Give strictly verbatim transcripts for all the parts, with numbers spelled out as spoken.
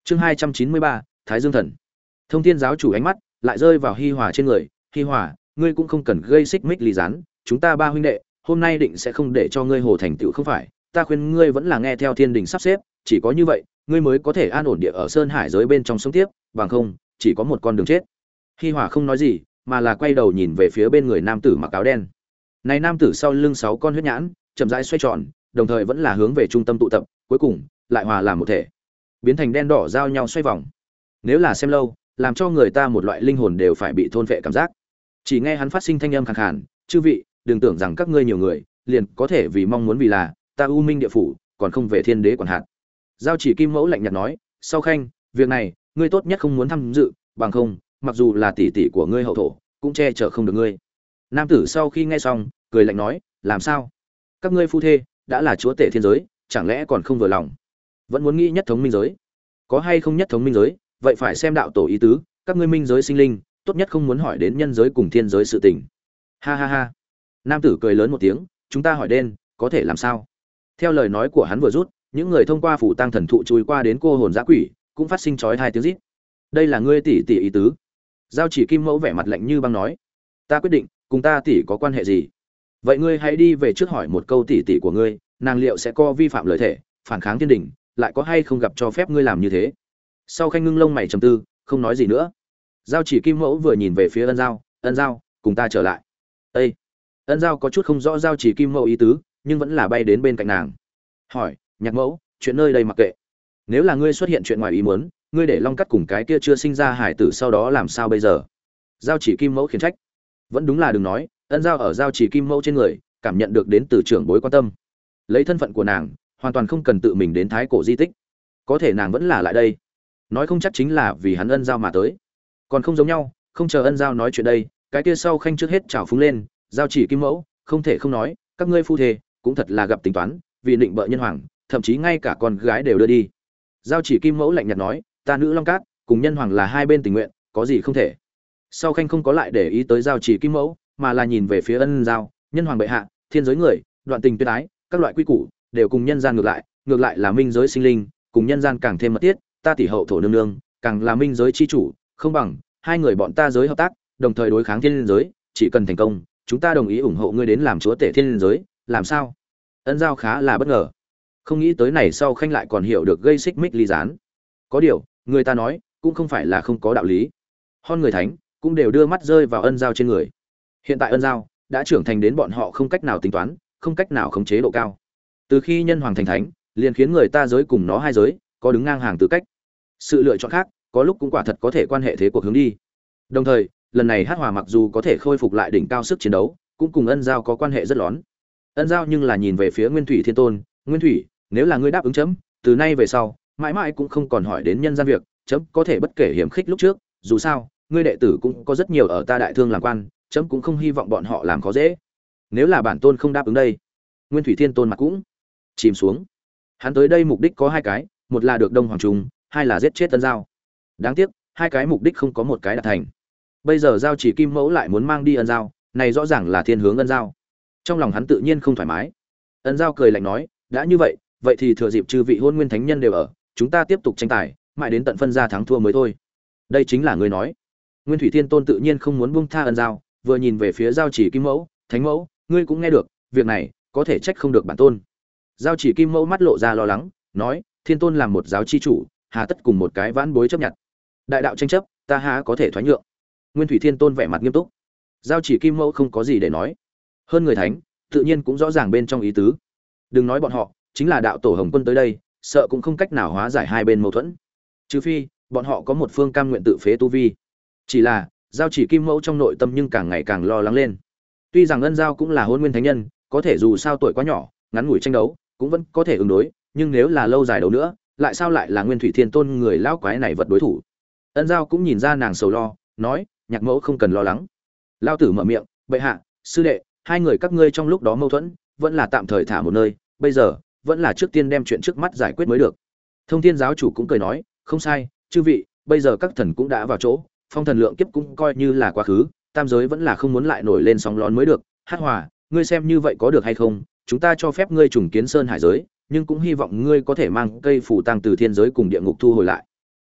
Chương hai trăm chín mươi ba, Thái Dương Thần. Thông Thiên giáo chủ ánh mắt lại rơi vào Hi Hòa trên người, "Hi Hòa, ngươi cũng không cần gây xích mích ly gián, chúng ta ba huynh đệ, hôm nay định sẽ không để cho ngươi hồ thành tựu không phải, ta khuyên ngươi vẫn là nghe theo thiên đình sắp xếp, chỉ có như vậy, ngươi mới có thể an ổn địa ở Sơn Hải giới bên trong sống tiếp, bằng không, chỉ có một con đường chết." Hi Hòa không nói gì, mà là quay đầu nhìn về phía bên người nam tử mặc áo đen. Này nam tử sau lưng sáu con huyết nhãn, chậm rãi xoay tròn, đồng thời vẫn là hướng về trung tâm tụ tập, cuối cùng lại hòa làm một thể, biến thành đen đỏ giao nhau xoay vòng. Nếu là xem lâu, làm cho người ta một loại linh hồn đều phải bị thôn phệ cảm giác. Chỉ nghe hắn phát sinh thanh âm khàn khàn, "Chư vị, đừng tưởng rằng các ngươi nhiều người, liền có thể vì mong muốn vì là, ta U Minh địa phủ, còn không về thiên đế quản hạt." Giao Chỉ Kim Mẫu lạnh nhạt nói, "Sau Khanh, việc này, ngươi tốt nhất không muốn tham dự, bằng không, mặc dù là tỷ tỷ của ngươi hậu thổ, cũng che chở không được ngươi." Nam tử sau khi nghe xong, cười lạnh nói, "Làm sao? Các ngươi phu thê đã là chúa tể thiên giới, chẳng lẽ còn không vừa lòng? Vẫn muốn nghĩ nhất thống minh giới? Có hay không nhất thống minh giới, vậy phải xem đạo tổ ý tứ, các ngươi minh giới sinh linh, tốt nhất không muốn hỏi đến nhân giới cùng thiên giới sự tình." Ha ha ha. Nam tử cười lớn một tiếng, "Chúng ta hỏi đen, có thể làm sao?" Theo lời nói của hắn vừa rút, những người thông qua phủ tăng thần thụ chui qua đến cô hồn dã quỷ, cũng phát sinh chói tai tiếng rít. "Đây là ngươi tỷ tỷ ý tứ?" Giao Chỉ Kim Mẫu vẻ mặt lạnh như băng nói, "Ta quyết định, cùng ta tỷ có quan hệ gì? Vậy ngươi hãy đi về trước hỏi một câu tỷ tỷ của ngươi, nàng liệu sẽ có vi phạm lời thể, phản kháng thiên đình, lại có hay không gặp cho phép ngươi làm như thế?" Sau Khanh ngưng lông mày trầm tư, không nói gì nữa. Giao Chỉ Kim Mẫu vừa nhìn về phía Ân Giao, "Ân Giao, cùng ta trở lại." Ê! Ân Giao có chút không rõ Giao Chỉ Kim Mẫu ý tứ, nhưng vẫn là bay đến bên cạnh nàng. Hỏi, "Nhạc Mẫu, chuyện nơi đây mặc kệ. Nếu là ngươi xuất hiện chuyện ngoài ý muốn, ngươi để Long Cắt cùng cái kia chưa sinh ra hải tử sau đó làm sao bây giờ?" Giao Chỉ Kim Mẫu khiển trách. Vẫn đúng là đừng nói, Ân Giao ở Giao Chỉ Kim Mẫu trên người, cảm nhận được đến từ trưởng bối quan tâm. Lấy thân phận của nàng, hoàn toàn không cần tự mình đến thái cổ di tích. Có thể nàng vẫn là lại đây. Nói không chắc chính là vì hắn Ân Giao mà tới. Còn không giống nhau, không chờ Ân Giao nói chuyện đây, cái kia sau Khanh trước hết chảo phúng lên, "Giao Chỉ Kim Mẫu, không thể không nói, các ngươi phu thê cũng thật là gặp tính toán, vì định bợ nhân hoàng, thậm chí ngay cả con gái đều đưa đi." Giao Chỉ Kim Mẫu lạnh nhạt nói, "Ta nữ Long Cát cùng nhân hoàng là hai bên tình nguyện, có gì không thể." Sau Khanh không có lại để ý tới Giao Chỉ Kim Mẫu, mà là nhìn về phía Ân Giao, "Nhân hoàng bệ hạ, thiên giới người, đoạn tình tuyệt ái, các loại quy củ đều cùng nhân gian ngược lại, ngược lại là minh giới sinh linh, cùng nhân gian càng thêm mật thiết, ta tỷ hậu thổ nương nương, càng là minh giới chi chủ, không bằng hai người bọn ta giới hợp tác, đồng thời đối kháng thiên giới, chỉ cần thành công, chúng ta đồng ý ủng hộ ngươi đến làm chúa tể thiên giới, làm sao?" Ân Giao khá là bất ngờ, không nghĩ tới này sau Khanh lại còn hiểu được gây xích mích ly gián. Có điều, người ta nói, cũng không phải là không có đạo lý. Hon người thánh cũng đều đưa mắt rơi vào Ân Giao trên người. Hiện tại Ân Giao đã trưởng thành đến bọn họ không cách nào tính toán, không cách nào khống chế độ cao. Từ khi nhân hoàng thành thánh, liền khiến người ta giới cùng nó hai giới có đứng ngang hàng tư cách. Sự lựa chọn khác, có lúc cũng quả thật có thể quan hệ thế cuộc hướng đi. Đồng thời, lần này Hát Hòa mặc dù có thể khôi phục lại đỉnh cao sức chiến đấu, cũng cùng Ân Giao có quan hệ rất lớn. Ân Giao nhưng là nhìn về phía Nguyên Thủy Thiên Tôn, "Nguyên Thủy, nếu là ngươi đáp ứng chấm, từ nay về sau, mãi mãi cũng không còn hỏi đến nhân gian việc, chấm có thể bất kể hiểm khích lúc trước, dù sao, ngươi đệ tử cũng có rất nhiều ở ta đại thương làm quan, chấm cũng không hy vọng bọn họ làm khó dễ. Nếu là bản tôn không đáp ứng đây." Nguyên Thủy Thiên Tôn mặt cũng chìm xuống. Hắn tới đây mục đích có hai cái, một là được Đông Hoàng Trung, hai là giết chết Ân Giao. Đáng tiếc, hai cái mục đích không có một cái đạt thành. Bây giờ Giao Chỉ Kim Mẫu lại muốn mang đi Ân Giao, này rõ ràng là thiên hướng Ân Giao. Trong lòng hắn tự nhiên không thoải mái. Ân Giao cười lạnh nói, "Đã như vậy, vậy thì thừa dịp chư vị Hôn Nguyên Thánh Nhân đều ở, chúng ta tiếp tục tranh tài, mãi đến tận phân ra thắng thua mới thôi." Đây chính là ngươi nói. Nguyên Thủy Thiên Tôn tự nhiên không muốn buông tha Ân Giao, vừa nhìn về phía Giao Chỉ Kim Mẫu, "Thánh Mẫu, ngươi cũng nghe được, việc này có thể trách không được bản tôn." Giao Chỉ Kim Mẫu mắt lộ ra lo lắng, nói, "Thiên Tôn làm một giáo chi chủ, hà tất cùng một cái vãn bối chấp nhận? Đại đạo tranh chấp, ta há có thể thoái nhượng?" Nguyên Thủy Thiên Tôn vẻ mặt nghiêm túc. Giao Chỉ Kim Mẫu không có gì để nói. Hơn người thánh, tự nhiên cũng rõ ràng bên trong ý tứ. Đừng nói bọn họ, chính là đạo tổ Hồng Quân tới đây, sợ cũng không cách nào hóa giải hai bên mâu thuẫn. Trừ phi, bọn họ có một phương cam nguyện tự phế tu vi. Chỉ là, Giao Chỉ Kim Mẫu trong nội tâm nhưng càng ngày càng lo lắng lên. Tuy rằng Ân Giao cũng là Hôn Nguyên Thánh Nhân, có thể dù sao tuổi quá nhỏ, ngắn ngủi tranh đấu, cũng vẫn có thể ứng đối, nhưng nếu là lâu dài đấu nữa, lại sao lại là Nguyên Thủy Thiên Tôn người lão quái này vật đối thủ. Ân Giao cũng nhìn ra nàng sầu lo, nói, "Nhạc Mẫu không cần lo lắng." Lão tử mở miệng, "Bệ hạ, sư đệ, hai người các ngươi trong lúc đó mâu thuẫn, vẫn là tạm thời thả một nơi, bây giờ, vẫn là trước tiên đem chuyện trước mắt giải quyết mới được." Thông Thiên giáo chủ cũng cười nói, "Không sai, chư vị, bây giờ các thần cũng đã vào chỗ, phong thần lượng kiếp cũng coi như là quá khứ, tam giới vẫn là không muốn lại nổi lên sóng lớn mới được. Hát Hòa, ngươi xem như vậy có được hay không? Chúng ta cho phép ngươi trùng kiến Sơn Hải giới, nhưng cũng hy vọng ngươi có thể mang cây phủ tăng từ thiên giới cùng địa ngục thu hồi lại."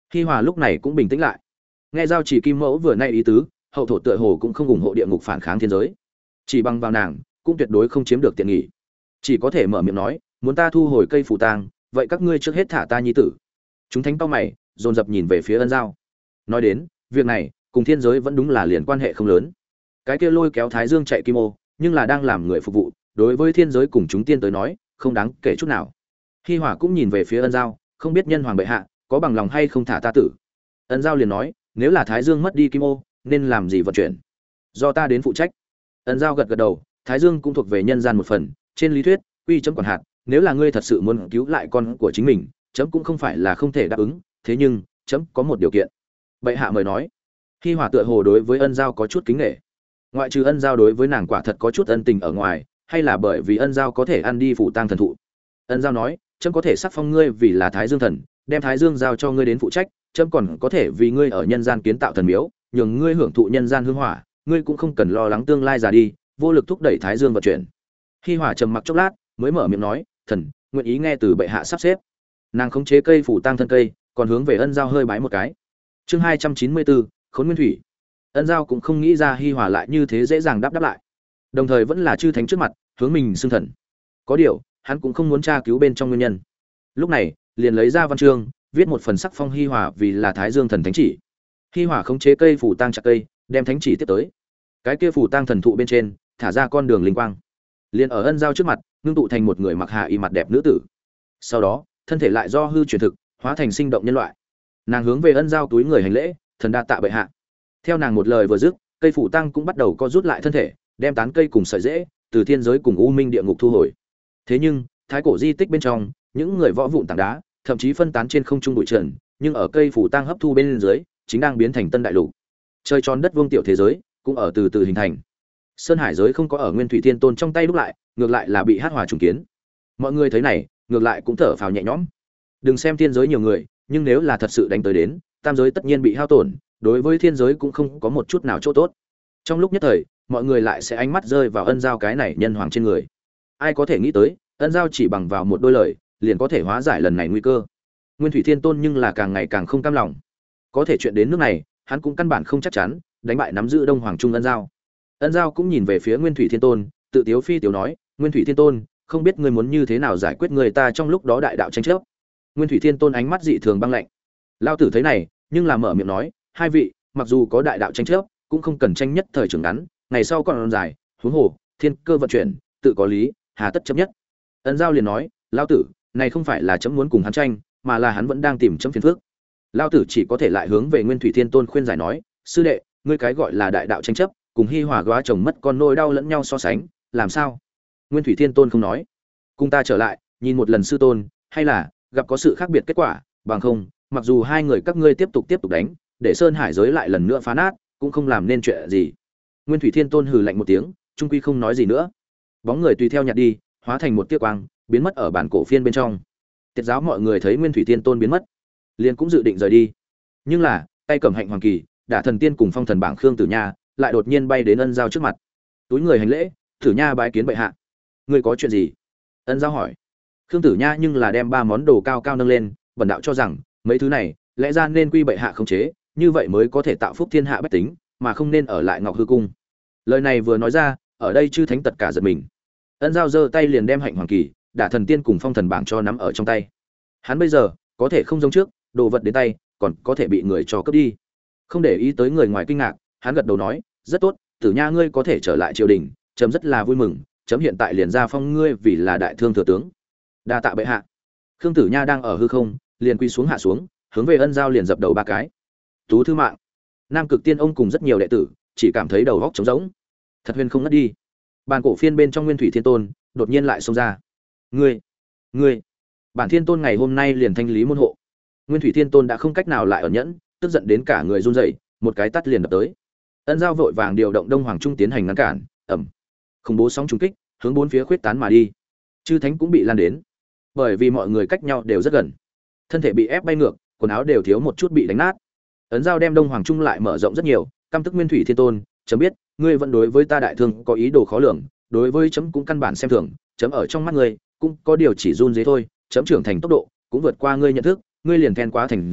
Hi Hòa lúc này cũng bình tĩnh lại. Nghe giao chỉ kim mẫu vừa nay ý tứ, hậu thổ tựa hồ cũng không ủng hộ địa ngục phản kháng thiên giới. Chỉ bằng vào nàng, cũng tuyệt đối không chiếm được tiện nghỉ. Chỉ có thể mở miệng nói, muốn ta thu hồi cây phù tang, vậy các ngươi trước hết thả ta nhi tử. Chúng thánh cao mày, dồn dập nhìn về phía Ân Giao. Nói đến, việc này cùng thiên giới vẫn đúng là liền quan hệ không lớn. Cái kia lôi kéo Thái Dương chạy kim ô, nhưng là đang làm người phục vụ, đối với thiên giới cùng chúng tiên tới nói, không đáng kể chút nào. Hi Hòa cũng nhìn về phía Ân Giao, không biết nhân hoàng bệ hạ có bằng lòng hay không thả ta tử. Ân Giao liền nói, nếu là Thái Dương mất đi kim ô, nên làm gì vận chuyển, do ta đến phụ trách. Ân Giao gật gật đầu, Thái Dương cũng thuộc về nhân gian một phần, trên lý thuyết, quy chấm quản hạt, nếu là ngươi thật sự muốn cứu lại con của chính mình, chấm cũng không phải là không thể đáp ứng, thế nhưng, chấm có một điều kiện. Bệ hạ mời nói. Hi Hòa tựa hồ đối với Ân Giao có chút kính nể. Ngoại trừ Ân Giao đối với nàng quả thật có chút ân tình ở ngoài, hay là bởi vì Ân Giao có thể ăn đi phủ tang thần thụ. Ân Giao nói, chấm có thể sắc phong ngươi vì là Thái Dương thần, đem Thái Dương giao cho ngươi đến phụ trách, chấm còn có thể vì ngươi ở nhân gian kiến tạo thần miếu, nhường ngươi hưởng thụ nhân gian hương hỏa, ngươi cũng không cần lo lắng tương lai già đi, vô lực thúc đẩy Thái Dương vận chuyển. Hi Hòa trầm mặc chốc lát, mới mở miệng nói, thần nguyện ý nghe từ bệ hạ sắp xếp. Nàng khống chế cây phủ tang thân cây, còn hướng về Ân Giao hơi bái một cái. Chương hai trăm chín mươi bốn, Khốn Nguyên Thủy. Ân Giao cũng không nghĩ ra Hi Hòa lại như thế dễ dàng đáp đáp lại, đồng thời vẫn là chư thánh trước mặt hướng mình xưng thần. Có điều hắn cũng không muốn tra cứu bên trong nguyên nhân, lúc này liền lấy ra văn chương, viết một phần sắc phong Hi Hòa vì là Thái Dương thần thánh chỉ. Hi Hòa khống chế cây phủ tang chặt cây, đem thánh chỉ tiếp tới. Cái kia phủ tang thần thụ bên trên thả ra con đường linh quang, liền ở Ân Giao trước mặt ngưng tụ thành một người mặc hạ y mặt đẹp nữ tử. Sau đó thân thể lại do hư chuyển thực, hóa thành sinh động nhân loại. Nàng hướng về Ân Giao túi người hành lễ, thần đa tạ bệ hạ. Theo nàng một lời vừa dứt, cây phủ tăng cũng bắt đầu co rút lại thân thể, đem tán cây cùng sợi rễ từ thiên giới cùng u minh địa ngục thu hồi. Thế nhưng thái cổ di tích bên trong, những người võ vụn tảng đá thậm chí phân tán trên không trung bụi trần, nhưng ở cây phủ tăng hấp thu bên dưới chính đang biến thành tân đại lục. Chơi tròn đất vuông tiểu thế giới cũng ở từ từ hình thành. Sơn hải giới không có ở Nguyên Thủy Thiên Tôn trong tay đúc lại, ngược lại là bị hát hòa trùng kiến. Mọi người thấy này, ngược lại cũng thở phào nhẹ nhõm. Đừng xem thiên giới nhiều người, nhưng nếu là thật sự đánh tới đến, tam giới tất nhiên bị hao tổn, đối với thiên giới cũng không có một chút nào chỗ tốt. Trong lúc nhất thời, mọi người lại sẽ ánh mắt rơi vào Ân Giao cái này nhân hoàng trên người. Ai có thể nghĩ tới, Ân Giao chỉ bằng vào một đôi lời, liền có thể hóa giải lần này nguy cơ. Nguyên Thủy Thiên Tôn nhưng là càng ngày càng không cam lòng. Có thể chuyện đến nước này, hắn cũng căn bản không chắc chắn đánh bại nắm giữ Đông Hoàng Trung Ân Giao. Ân Giao cũng nhìn về phía Nguyên Thủy Thiên Tôn, tự tiếu phi tiếu nói, Nguyên Thủy Thiên Tôn, không biết ngươi muốn như thế nào giải quyết người ta trong lúc đó đại đạo tranh chấp. Nguyên Thủy Thiên Tôn ánh mắt dị thường băng lạnh. Lao tử thấy này, nhưng là mở miệng nói, hai vị, mặc dù có đại đạo tranh chấp, cũng không cần tranh nhất thời trường ngắn, ngày sau còn dài, huống hồ, thiên cơ vận chuyển, tự có lý, hà tất chấp nhất. Ân Giao liền nói, Lao tử, này không phải là chấm muốn cùng hắn tranh, mà là hắn vẫn đang tìm chấm phiền phức. Lao tử chỉ có thể lại hướng về Nguyên Thủy Thiên Tôn khuyên giải nói, sư đệ, ngươi cái gọi là đại đạo tranh chấp, cùng Hi Hòa góa chồng mất con nỗi đau lẫn nhau so sánh, làm sao? Nguyên Thủy Thiên Tôn không nói, cùng ta trở lại, nhìn một lần sư tôn, hay là gặp có sự khác biệt kết quả, bằng không, mặc dù hai người các ngươi tiếp tục tiếp tục đánh, để Sơn Hải giới lại lần nữa phá nát, cũng không làm nên chuyện gì. Nguyên Thủy Thiên Tôn hừ lạnh một tiếng, trung quy không nói gì nữa. Bóng người tùy theo nhạt đi, hóa thành một tia quang, biến mất ở bản cổ phiên bên trong. Tiệt giáo mọi người thấy Nguyên Thủy Thiên Tôn biến mất, liền cũng dự định rời đi. Nhưng là, tay cầm hạnh hoàng kỳ, Đả Thần Tiên cùng Phong Thần Bảng Khương Tử Nha, lại đột nhiên bay đến Ân Giao trước mặt. Túi người hành lễ, Tử Nha bái kiến bệ hạ. Ngươi có chuyện gì? Ân Giao hỏi. Khương Tử Nha nhưng là đem ba món đồ cao cao nâng lên, bần đạo cho rằng mấy thứ này lẽ ra nên quy bệ hạ khống chế, như vậy mới có thể tạo phúc thiên hạ bách tính, mà không nên ở lại Ngọc Hư cung. Lời này vừa nói ra, ở đây chư thánh tất cả giật mình. Ân Giao giơ tay liền đem hạnh hoàng kỳ, Đả Thần Tiên cùng Phong Thần Bảng cho nắm ở trong tay. Hắn bây giờ có thể không giống trước, đồ vật đến tay, còn có thể bị người cho cướp đi. Không để ý tới người ngoài kinh ngạc, hắn gật đầu nói, rất tốt, Tử Nha ngươi có thể trở lại triều đình, chấm rất là vui mừng, chấm hiện tại liền ra phong ngươi vì là đại thương thừa tướng. Đa tạ bệ hạ. Khương Tử Nha đang ở hư không, liền quy xuống hạ xuống, hướng về Ân Giao liền dập đầu ba cái. Tú thư mạng, Nam Cực Tiên ông cùng rất nhiều đệ tử, chỉ cảm thấy đầu óc trống rỗng, thật huyền không ngất đi. Bàn cổ phiên bên trong Nguyên Thủy Thiên Tôn đột nhiên lại xông ra. Ngươi, ngươi, bản Thiên Tôn ngày hôm nay liền thanh lý môn hộ. Nguyên Thủy Thiên Tôn đã không cách nào lại ẩn nhẫn, tức giận đến cả người run rẩy, một cái tát liền đập tới. Ân Giao vội vàng điều động Đông Hoàng Trung tiến hành ngăn cản, ầm, khủng bố sóng trùng kích, hướng bốn phía khuyết tán mà đi. Chư thánh cũng bị lan đến, bởi vì mọi người cách nhau đều rất gần, thân thể bị ép bay ngược, quần áo đều thiếu một chút bị đánh nát. Ấn Giao đem Đông Hoàng Trung lại mở rộng rất nhiều, căm tức Nguyên Thủy Thiên Tôn, chấm biết, ngươi vẫn đối với ta đại thương có ý đồ khó lường, đối với chấm cũng căn bản xem thường, chấm ở trong mắt ngươi, cũng có điều chỉ run rế thôi, chấm trưởng thành tốc độ cũng vượt qua ngươi nhận thức, ngươi liền then quá thành giận,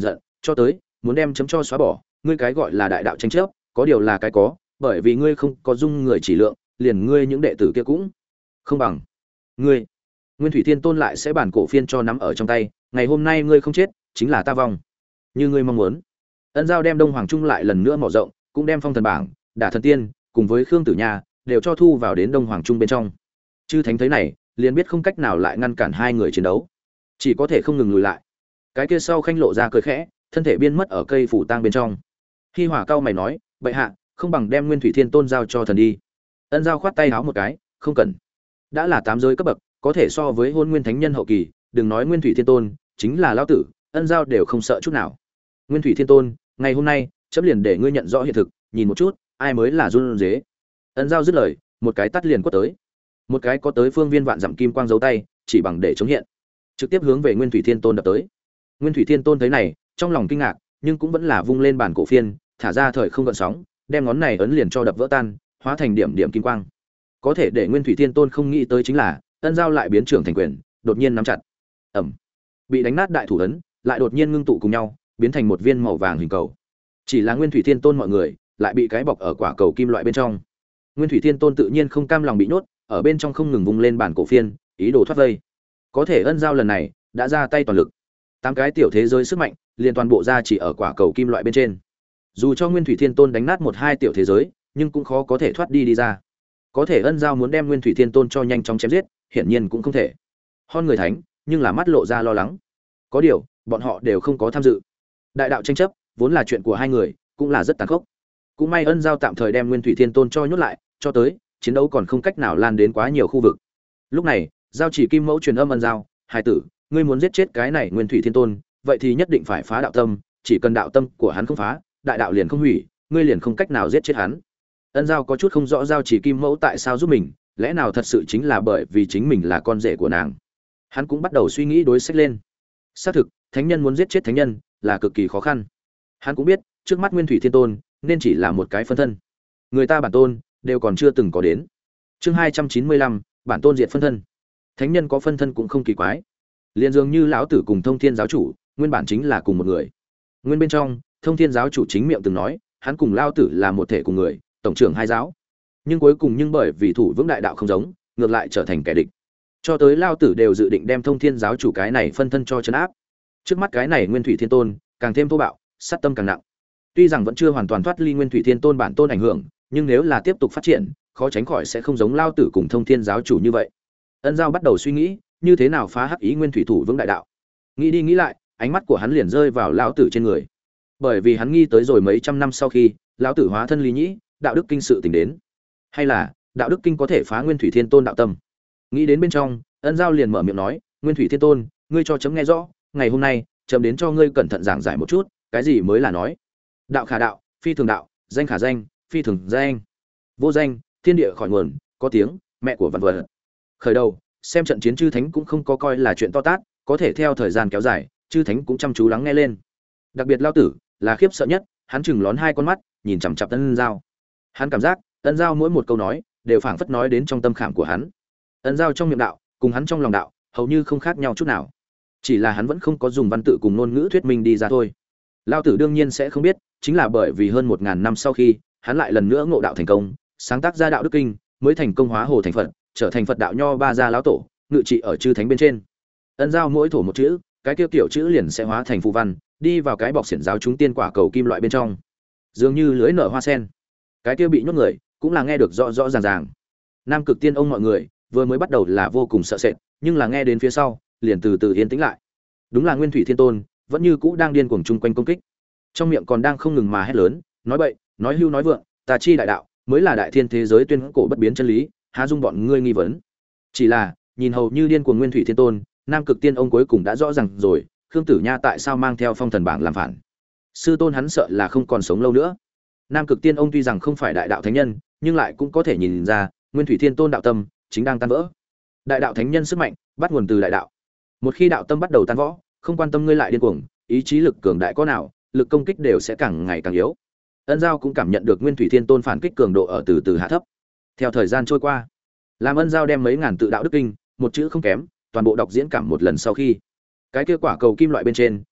cho tới muốn đem chấm cho xóa bỏ, ngươi cái gọi là đại đạo tranh chấp, có điều là cái có, bởi vì ngươi không có dung người chỉ lượng, liền ngươi những đệ tử kia cũng không bằng. Ngươi, Nguyên Thủy Thiên Tôn lại sẽ bản cổ phiên cho nắm ở trong tay, ngày hôm nay ngươi không chết, chính là ta vong. Như ngươi mong muốn. Ân Giao đem Đông Hoàng Trung lại lần nữa mở rộng, cũng đem Phong Thần Bảng, Đả Thần Tiên, cùng với Khương Tử Nha, đều cho thu vào đến Đông Hoàng Trung bên trong. Chư Thánh thấy này, liền biết không cách nào lại ngăn cản hai người chiến đấu, chỉ có thể không ngừng lùi lại. Cái kia sau khanh lộ ra cười khẽ, thân thể biên mất ở cây phủ tang bên trong. Hi Hỏa cao mày nói, bệ hạ, không bằng đem Nguyên Thủy Thiên Tôn giao cho thần đi. Ân Giao khoát tay háo một cái, không cần. Đã là tám giới cấp bậc, có thể so với Hôn Nguyên Thánh Nhân hậu kỳ, đừng nói Nguyên Thủy Thiên Tôn, chính là lão tử, Ân Giao đều không sợ chút nào. Nguyên Thủy Thiên Tôn, ngày hôm nay, chấm liền để ngươi nhận rõ hiện thực, nhìn một chút, ai mới là run rế. Ân Giao dứt lời, một cái tát liền quất tới. Một cái có tới phương viên vạn dặm kim quang giấu tay, chỉ bằng để chống hiện, trực tiếp hướng về Nguyên Thủy Thiên Tôn đập tới. Nguyên Thủy Thiên Tôn thấy này, trong lòng kinh ngạc, nhưng cũng vẫn là vung lên bản cổ phiên, thả ra thời không gợn sóng, đem ngón này ấn liền cho đập vỡ tan, hóa thành điểm điểm kim quang. Có thể để Nguyên Thủy Thiên Tôn không nghĩ tới chính là, Ân Giao lại biến trưởng thành quyền, đột nhiên nắm chặt. Ầm. Bị đánh nát đại thủ ấn, lại đột nhiên ngưng tụ cùng nhau, biến thành một viên màu vàng hình cầu. Chỉ là Nguyên Thủy Thiên Tôn mọi người, lại bị cái bọc ở quả cầu kim loại bên trong. Nguyên Thủy Thiên Tôn tự nhiên không cam lòng bị nhốt, ở bên trong không ngừng vung lên bản cổ phiên, ý đồ thoát vây. Có thể Ân Giao lần này đã ra tay toàn lực. Tám cái tiểu thế giới sức mạnh, liền toàn bộ ra chỉ ở quả cầu kim loại bên trên. Dù cho Nguyên Thủy Thiên Tôn đánh nát một hai tiểu thế giới, nhưng cũng khó có thể thoát đi đi ra. Có thể Ân Giao muốn đem Nguyên Thủy Thiên Tôn cho nhanh chóng chém giết, hiển nhiên cũng không thể. Hon người thánh, nhưng là mắt lộ ra lo lắng. Có điều, bọn họ đều không có tham dự. Đại đạo tranh chấp, vốn là chuyện của hai người, cũng là rất tàn khốc. Cũng may Ân Giao tạm thời đem Nguyên Thủy Thiên Tôn cho nhốt lại, cho tới chiến đấu còn không cách nào lan đến quá nhiều khu vực. Lúc này, Giao Chỉ Kim Mẫu truyền âm Ân Giao, "Hải tử, ngươi muốn giết chết cái này Nguyên Thủy Thiên Tôn, vậy thì nhất định phải phá đạo tâm, chỉ cần đạo tâm của hắn không phá, đại đạo liền không hủy, ngươi liền không cách nào giết chết hắn." Ân Giao có chút không rõ Giao Chỉ Kim Mẫu tại sao giúp mình, lẽ nào thật sự chính là bởi vì chính mình là con rể của nàng. Hắn cũng bắt đầu suy nghĩ đối sách lên. Xác thực, thánh nhân muốn giết chết thánh nhân là cực kỳ khó khăn. Hắn cũng biết, trước mắt Nguyên Thủy Thiên Tôn nên chỉ là một cái phân thân. Người ta bản tôn đều còn chưa từng có đến. Chương hai trăm chín mươi lăm, bản tôn diệt phân thân. Thánh nhân có phân thân cũng không kỳ quái. Liên dường như lão tử cùng Thông Thiên giáo chủ, nguyên bản chính là cùng một người. Nguyên bên trong, Thông Thiên giáo chủ chính miệng từng nói, hắn cùng lão tử là một thể cùng người, tổng trưởng hai giáo. Nhưng cuối cùng nhưng bởi vì thủ vững đại đạo không giống, ngược lại trở thành kẻ địch. Cho tới lão tử đều dự định đem Thông Thiên giáo chủ cái này phân thân cho trấn áp. Trước mắt cái này Nguyên Thủy Thiên Tôn, càng thêm thô bạo, sát tâm càng nặng. Tuy rằng vẫn chưa hoàn toàn thoát ly Nguyên Thủy Thiên Tôn bản tôn ảnh hưởng, nhưng nếu là tiếp tục phát triển, khó tránh khỏi sẽ không giống lão tử cùng Thông Thiên giáo chủ như vậy. Ân Giao bắt đầu suy nghĩ, như thế nào phá hắc ý Nguyên Thủy thủ vững đại đạo. Nghĩ đi nghĩ lại, ánh mắt của hắn liền rơi vào lão tử trên người. Bởi vì hắn nghi tới rồi mấy trăm năm sau khi, lão tử hóa thân Lý Nhĩ, đạo đức kinh sự tình đến. Hay là, đạo đức kinh có thể phá Nguyên Thủy Thiên Tôn đạo tâm. Nghĩ đến bên trong, Ân Giao liền mở miệng nói, "Nguyên Thủy Thiên Tôn, ngươi cho chấm nghe rõ, ngày hôm nay, chấm đến cho ngươi cẩn thận giảng giải một chút, cái gì mới là nói. Đạo khả đạo, phi thường đạo, danh khả danh, phi thường danh. Vô danh, thiên địa khỏi nguồn, có tiếng, mẹ của vạn vật." Khởi đầu, xem trận chiến chư thánh cũng không có coi là chuyện to tát, có thể theo thời gian kéo dài, chư thánh cũng chăm chú lắng nghe lên. Đặc biệt Lão tử là khiếp sợ nhất, hắn chừng lón hai con mắt, nhìn chằm chằm Ân Giao. Hắn cảm giác, Ân Giao mỗi một câu nói đều phảng phất nói đến trong tâm khảm của hắn. Ân Giao trong miệng đạo, cùng hắn trong lòng đạo, hầu như không khác nhau chút nào. Chỉ là hắn vẫn không có dùng văn tự cùng ngôn ngữ thuyết minh đi ra thôi. Lão tử đương nhiên sẽ không biết, chính là bởi vì hơn một ngàn năm sau khi, hắn lại lần nữa ngộ đạo thành công, sáng tác ra đạo đức kinh, mới thành công hóa hồ thành Phật, trở thành Phật đạo nho ba gia lão tổ, ngự trị ở chư thánh bên trên. Ân Giao mỗi thổ một chữ, cái kia kiểu chữ liền sẽ hóa thành phù văn, đi vào cái bọc xiển giáo chúng tiên quả cầu kim loại bên trong, dường như lưới nở hoa sen. Cái kia bị nhốt người, cũng là nghe được rõ rõ ràng ràng. Nam Cực Tiên ông mọi người, vừa mới bắt đầu là vô cùng sợ sệt, nhưng là nghe đến phía sau, liền từ từ yên tĩnh lại. Đúng là Nguyên Thủy Thiên Tôn, vẫn như cũ đang điên cuồng chung quanh công kích. Trong miệng còn đang không ngừng mà hét lớn, nói bậy, nói hưu nói vượng, tà chi đại đạo, mới là đại thiên thế giới tuyên cổ bất biến chân lý, há dung bọn ngươi nghi vấn. Chỉ là, nhìn hầu như điên cuồng Nguyên Thủy Thiên Tôn, Nam Cực Tiên ông cuối cùng đã rõ ràng rồi, Khương Tử Nha tại sao mang theo Phong Thần Bảng làm phản. Sư tôn hắn sợ là không còn sống lâu nữa. Nam Cực Tiên ông tuy rằng không phải đại đạo thánh nhân, nhưng lại cũng có thể nhìn ra, Nguyên Thủy Thiên Tôn đạo tâm chính đang tan vỡ. Đại đạo thánh nhân sức mạnh bắt nguồn từ đại đạo. Một khi đạo tâm bắt đầu tan vỡ, không quan tâm ngươi lại điên cuồng, ý chí lực cường đại có nào, lực công kích đều sẽ càng ngày càng yếu. Ân Giao cũng cảm nhận được Nguyên Thủy Thiên Tôn phản kích cường độ ở từ từ hạ thấp. Theo thời gian trôi qua, làm Ân Giao đem mấy ngàn tự đạo đức kinh, một chữ không kém, toàn bộ đọc diễn cảm một lần sau khi, cái kia quả cầu kim loại bên trên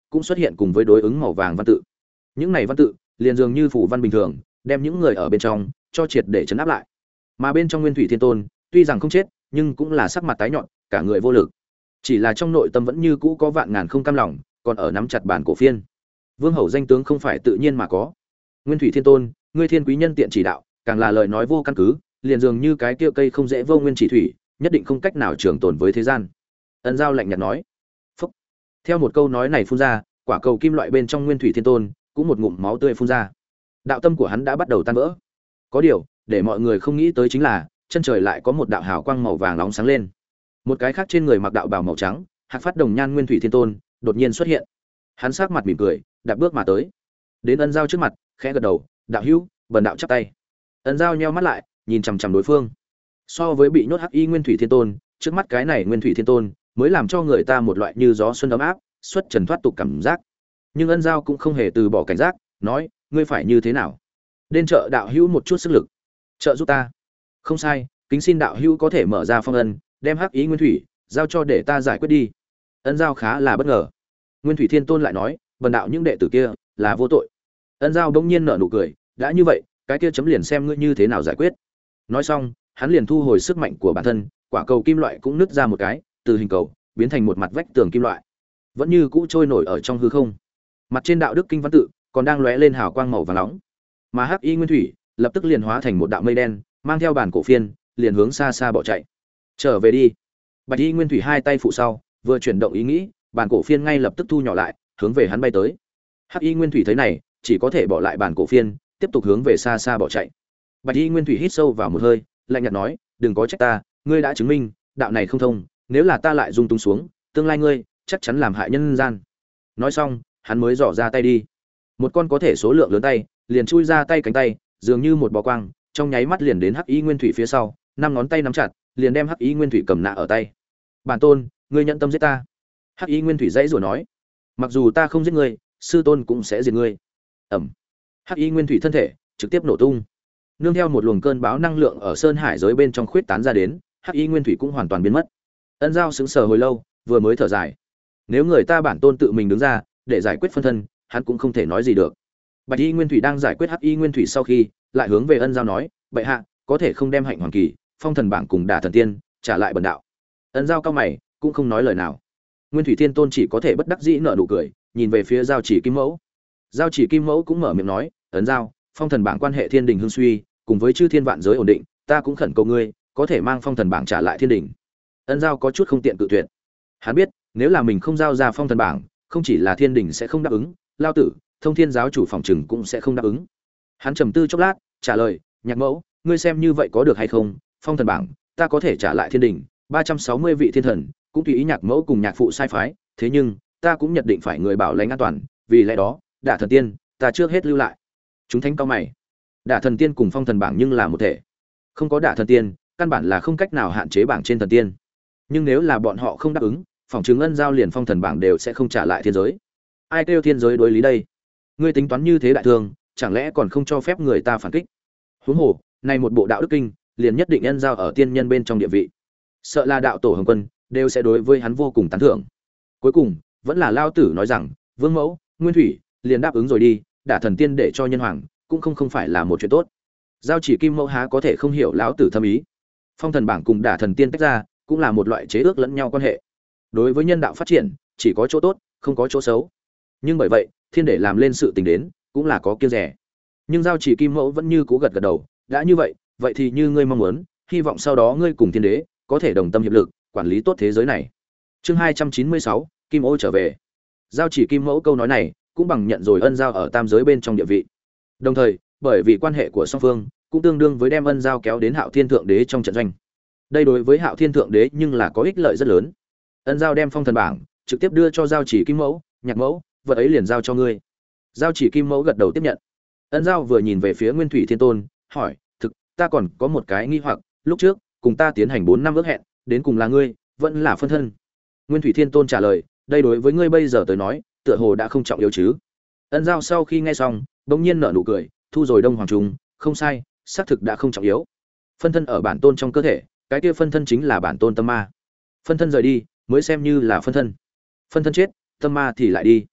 cũng xuất hiện cùng với đối ứng màu vàng văn tự. Những này văn tự liền dường như phủ văn bình thường, đem những người ở bên trong cho triệt để chấn áp lại. Mà bên trong Nguyên Thủy Thiên Tôn, tuy rằng không chết, nhưng cũng là sắc mặt tái nhợt, cả người vô lực. Chỉ là trong nội tâm vẫn như cũ có vạn ngàn không cam lòng, còn ở nắm chặt bản cổ phiên. Vương Hầu danh tướng không phải tự nhiên mà có. Nguyên Thủy Thiên Tôn, ngươi thiên quý nhân tiện chỉ đạo, càng là lời nói vô căn cứ, liền dường như cái kia cây không dễ vô nguyên chỉ thủy, nhất định không cách nào trường tồn với thế gian. Ân Giao lạnh nhạt nói. Phúc. Theo một câu nói này phun ra, quả cầu kim loại bên trong Nguyên Thủy Thiên Tôn cũng một ngụm máu tươi phun ra. Đạo tâm của hắn đã bắt đầu tan vỡ. Có điều, để mọi người không nghĩ tới chính là, chân trời lại có một đạo hào quang màu vàng nóng sáng lên. Một cái khác trên người mặc đạo bào màu trắng, hạc phát đồng nhan Nguyên Thủy Thiên Tôn, đột nhiên xuất hiện. Hắn sắc mặt mỉm cười, đạp bước mà tới. Đến Ân Giao trước mặt, khẽ gật đầu, "Đạo hữu." Bần đạo chắp tay. Ân Giao nheo mắt lại, nhìn chằm chằm đối phương. So với bị nhốt hắc y Nguyên Thủy Thiên Tôn, trước mắt cái này Nguyên Thủy Thiên Tôn mới làm cho người ta một loại như gió xuân ấm áp, xuất trần thoát tục cảm giác. Nhưng Ân Giao cũng không hề từ bỏ cảnh giác, nói, "Ngươi phải như thế nào? Đến trợ đạo hữu một chút sức lực, trợ giúp ta." "Không sai, kính xin đạo hữu có thể mở ra phong ân, đem hắc ý Nguyên Thủy giao cho để ta giải quyết đi." Ân Giao khá là bất ngờ. Nguyên Thủy Thiên Tôn lại nói, "Bần đạo những đệ tử kia là vô tội." Ân Giao bỗng nhiên nở nụ cười, "Đã như vậy, cái kia chấm liền xem ngươi như thế nào giải quyết." Nói xong, hắn liền thu hồi sức mạnh của bản thân, quả cầu kim loại cũng nứt ra một cái, từ hình cầu biến thành một mặt vách tường kim loại, vẫn như cũ trôi nổi ở trong hư không. Mặt trên đạo đức kinh văn tự còn đang lóe lên hào quang màu vàng nóng. Mà hắc y Nguyên Thủy lập tức liền hóa thành một đạo mây đen, mang theo bản cổ phiên, liền hướng xa xa bỏ chạy. "Trở về đi." Bạch y Nguyên Thủy hai tay phụ sau, vừa chuyển động ý nghĩ, bản cổ phiên ngay lập tức thu nhỏ lại, hướng về hắn bay tới. Hắc y Nguyên Thủy thấy này, chỉ có thể bỏ lại bản cổ phiên, tiếp tục hướng về xa xa bỏ chạy. Bạch y Nguyên Thủy hít sâu vào một hơi, lạnh nhạt nói, "Đừng có trách ta, ngươi đã chứng minh đạo này không thông, nếu là ta lại dung tung xuống, tương lai ngươi chắc chắn làm hại nhân gian." Nói xong, hắn mới dò ra tay đi. Một con có thể số lượng lớn tay liền chui ra tay cánh tay, dường như một bó quang, trong nháy mắt liền đến hắc y Nguyên Thủy phía sau, năm ngón tay nắm chặt, liền đem hắc y Nguyên Thủy cầm nã ở tay. "Bản tôn, ngươi nhận tâm giết ta." Hắc y Nguyên Thủy dãy rủa nói, "Mặc dù ta không giết ngươi, sư tôn cũng sẽ diệt ngươi." Ẩm. Hắc y Nguyên Thủy thân thể trực tiếp nổ tung. Nương theo một luồng cơn bão năng lượng ở sơn hải giới bên trong khuyết tán ra đến, hắc y Nguyên Thủy cũng hoàn toàn biến mất. Ân Giao sững sờ hồi lâu, vừa mới thở dài. Nếu người ta bản tôn tự mình đứng ra để giải quyết phân thân, hắn cũng không thể nói gì được. Bạch y Nguyên Thủy đang giải quyết hắc y Nguyên Thủy sau khi, lại hướng về Ân Giao nói, "Bệ hạ, có thể không đem hạnh hoàng kỳ, phong thần bảng cùng đả thần tiên trả lại bần đạo." Ân Giao cao mày, cũng không nói lời nào. Nguyên Thủy Thiên Tôn chỉ có thể bất đắc dĩ nở nụ cười, nhìn về phía Giao Chỉ Kim Mẫu. Giao Chỉ Kim Mẫu cũng mở miệng nói, "Ấn Giao, phong thần bảng quan hệ thiên đình hưng suy, cùng với chư thiên vạn giới ổn định, ta cũng khẩn cầu ngươi, có thể mang phong thần bảng trả lại thiên đình." Ân Giao có chút không tiện cự tuyệt. Hắn biết, nếu là mình không giao ra phong thần bảng, không chỉ là thiên đình sẽ không đáp ứng, Lao Tử, Thông Thiên giáo chủ phòng trừng cũng sẽ không đáp ứng. Hắn trầm tư chốc lát, trả lời, "Nhạc mẫu, ngươi xem như vậy có được hay không? Phong thần bảng, ta có thể trả lại thiên đình, ba trăm sáu mươi vị thiên thần, cũng tùy ý nhạc mẫu cùng nhạc phụ sai phái, thế nhưng, ta cũng nhất định phải người bảo lãnh an toàn, vì lẽ đó, Đả thần tiên, ta trước hết lưu lại." Chúng thánh cao mày. Đả thần tiên cùng phong thần bảng nhưng là một thể. Không có đả thần tiên, căn bản là không cách nào hạn chế bảng trên thần tiên. Nhưng nếu là bọn họ không đáp ứng, phòng chứng Ân Giao liền phong thần bảng đều sẽ không trả lại thiên giới. Ai kêu thiên giới đối lý đây? Ngươi tính toán như thế đại thương, chẳng lẽ còn không cho phép người ta phản kích? Huống hồ, này một bộ đạo đức kinh, liền nhất định Ân Giao ở tiên nhân bên trong địa vị. Sợ là đạo tổ Hồng Quân đều sẽ đối với hắn vô cùng tán thưởng. Cuối cùng, vẫn là Lao Tử nói rằng, Vương Mẫu, Nguyên Thủy, liền đáp ứng rồi đi, đả thần tiên để cho nhân hoàng, cũng không không phải là một chuyện tốt. Giao Chỉ Kim Mẫu há có thể không hiểu lão tử thâm ý. Phong thần bảng cùng đả thần tiên tách ra, cũng là một loại chế ước lẫn nhau quan hệ. Đối với nhân đạo phát triển, chỉ có chỗ tốt, không có chỗ xấu. Nhưng bởi vậy, thiên để làm lên sự tình đến, cũng là có kiêng rẻ. Nhưng Giao Chỉ Kim Mẫu vẫn như cố gật gật đầu, đã như vậy, vậy thì như ngươi mong muốn, hy vọng sau đó ngươi cùng thiên đế có thể đồng tâm hiệp lực, quản lý tốt thế giới này. Chương hai trăm chín mươi sáu, Kim Ô trở về. Giao Chỉ Kim Mẫu câu nói này, cũng bằng nhận rồi Ân Giao ở tam giới bên trong địa vị. Đồng thời, bởi vì quan hệ của song phương, cũng tương đương với đem Ân Giao kéo đến Hạo Thiên Thượng Đế trong trận doanh. Đây đối với Hạo Thiên Thượng Đế nhưng là có ích lợi rất lớn. Ân Giao đem phong thần bảng trực tiếp đưa cho Giao Chỉ Kim Mẫu, Nhạc Mẫu, vật ấy liền giao cho ngươi. Giao Chỉ Kim Mẫu gật đầu tiếp nhận. Ân Giao vừa nhìn về phía Nguyên Thủy Thiên Tôn, hỏi, thực, ta còn có một cái nghi hoặc, lúc trước cùng ta tiến hành bốn năm ước hẹn, đến cùng là ngươi, vẫn là phân thân? Nguyên Thủy Thiên Tôn trả lời, đây đối với ngươi bây giờ tới nói, tựa hồ đã không trọng yếu chứ. Ân Giao sau khi nghe xong, bỗng nhiên nở nụ cười, thu rồi Đông Hoàng Trung, không sai, xác thực đã không trọng yếu. Phân thân ở bản tôn trong cơ thể, cái kia phân thân chính là bản tôn tâm ma. Phân thân rời đi, mới xem như là phân thân. Phân thân chết, tâm ma thì lại đi.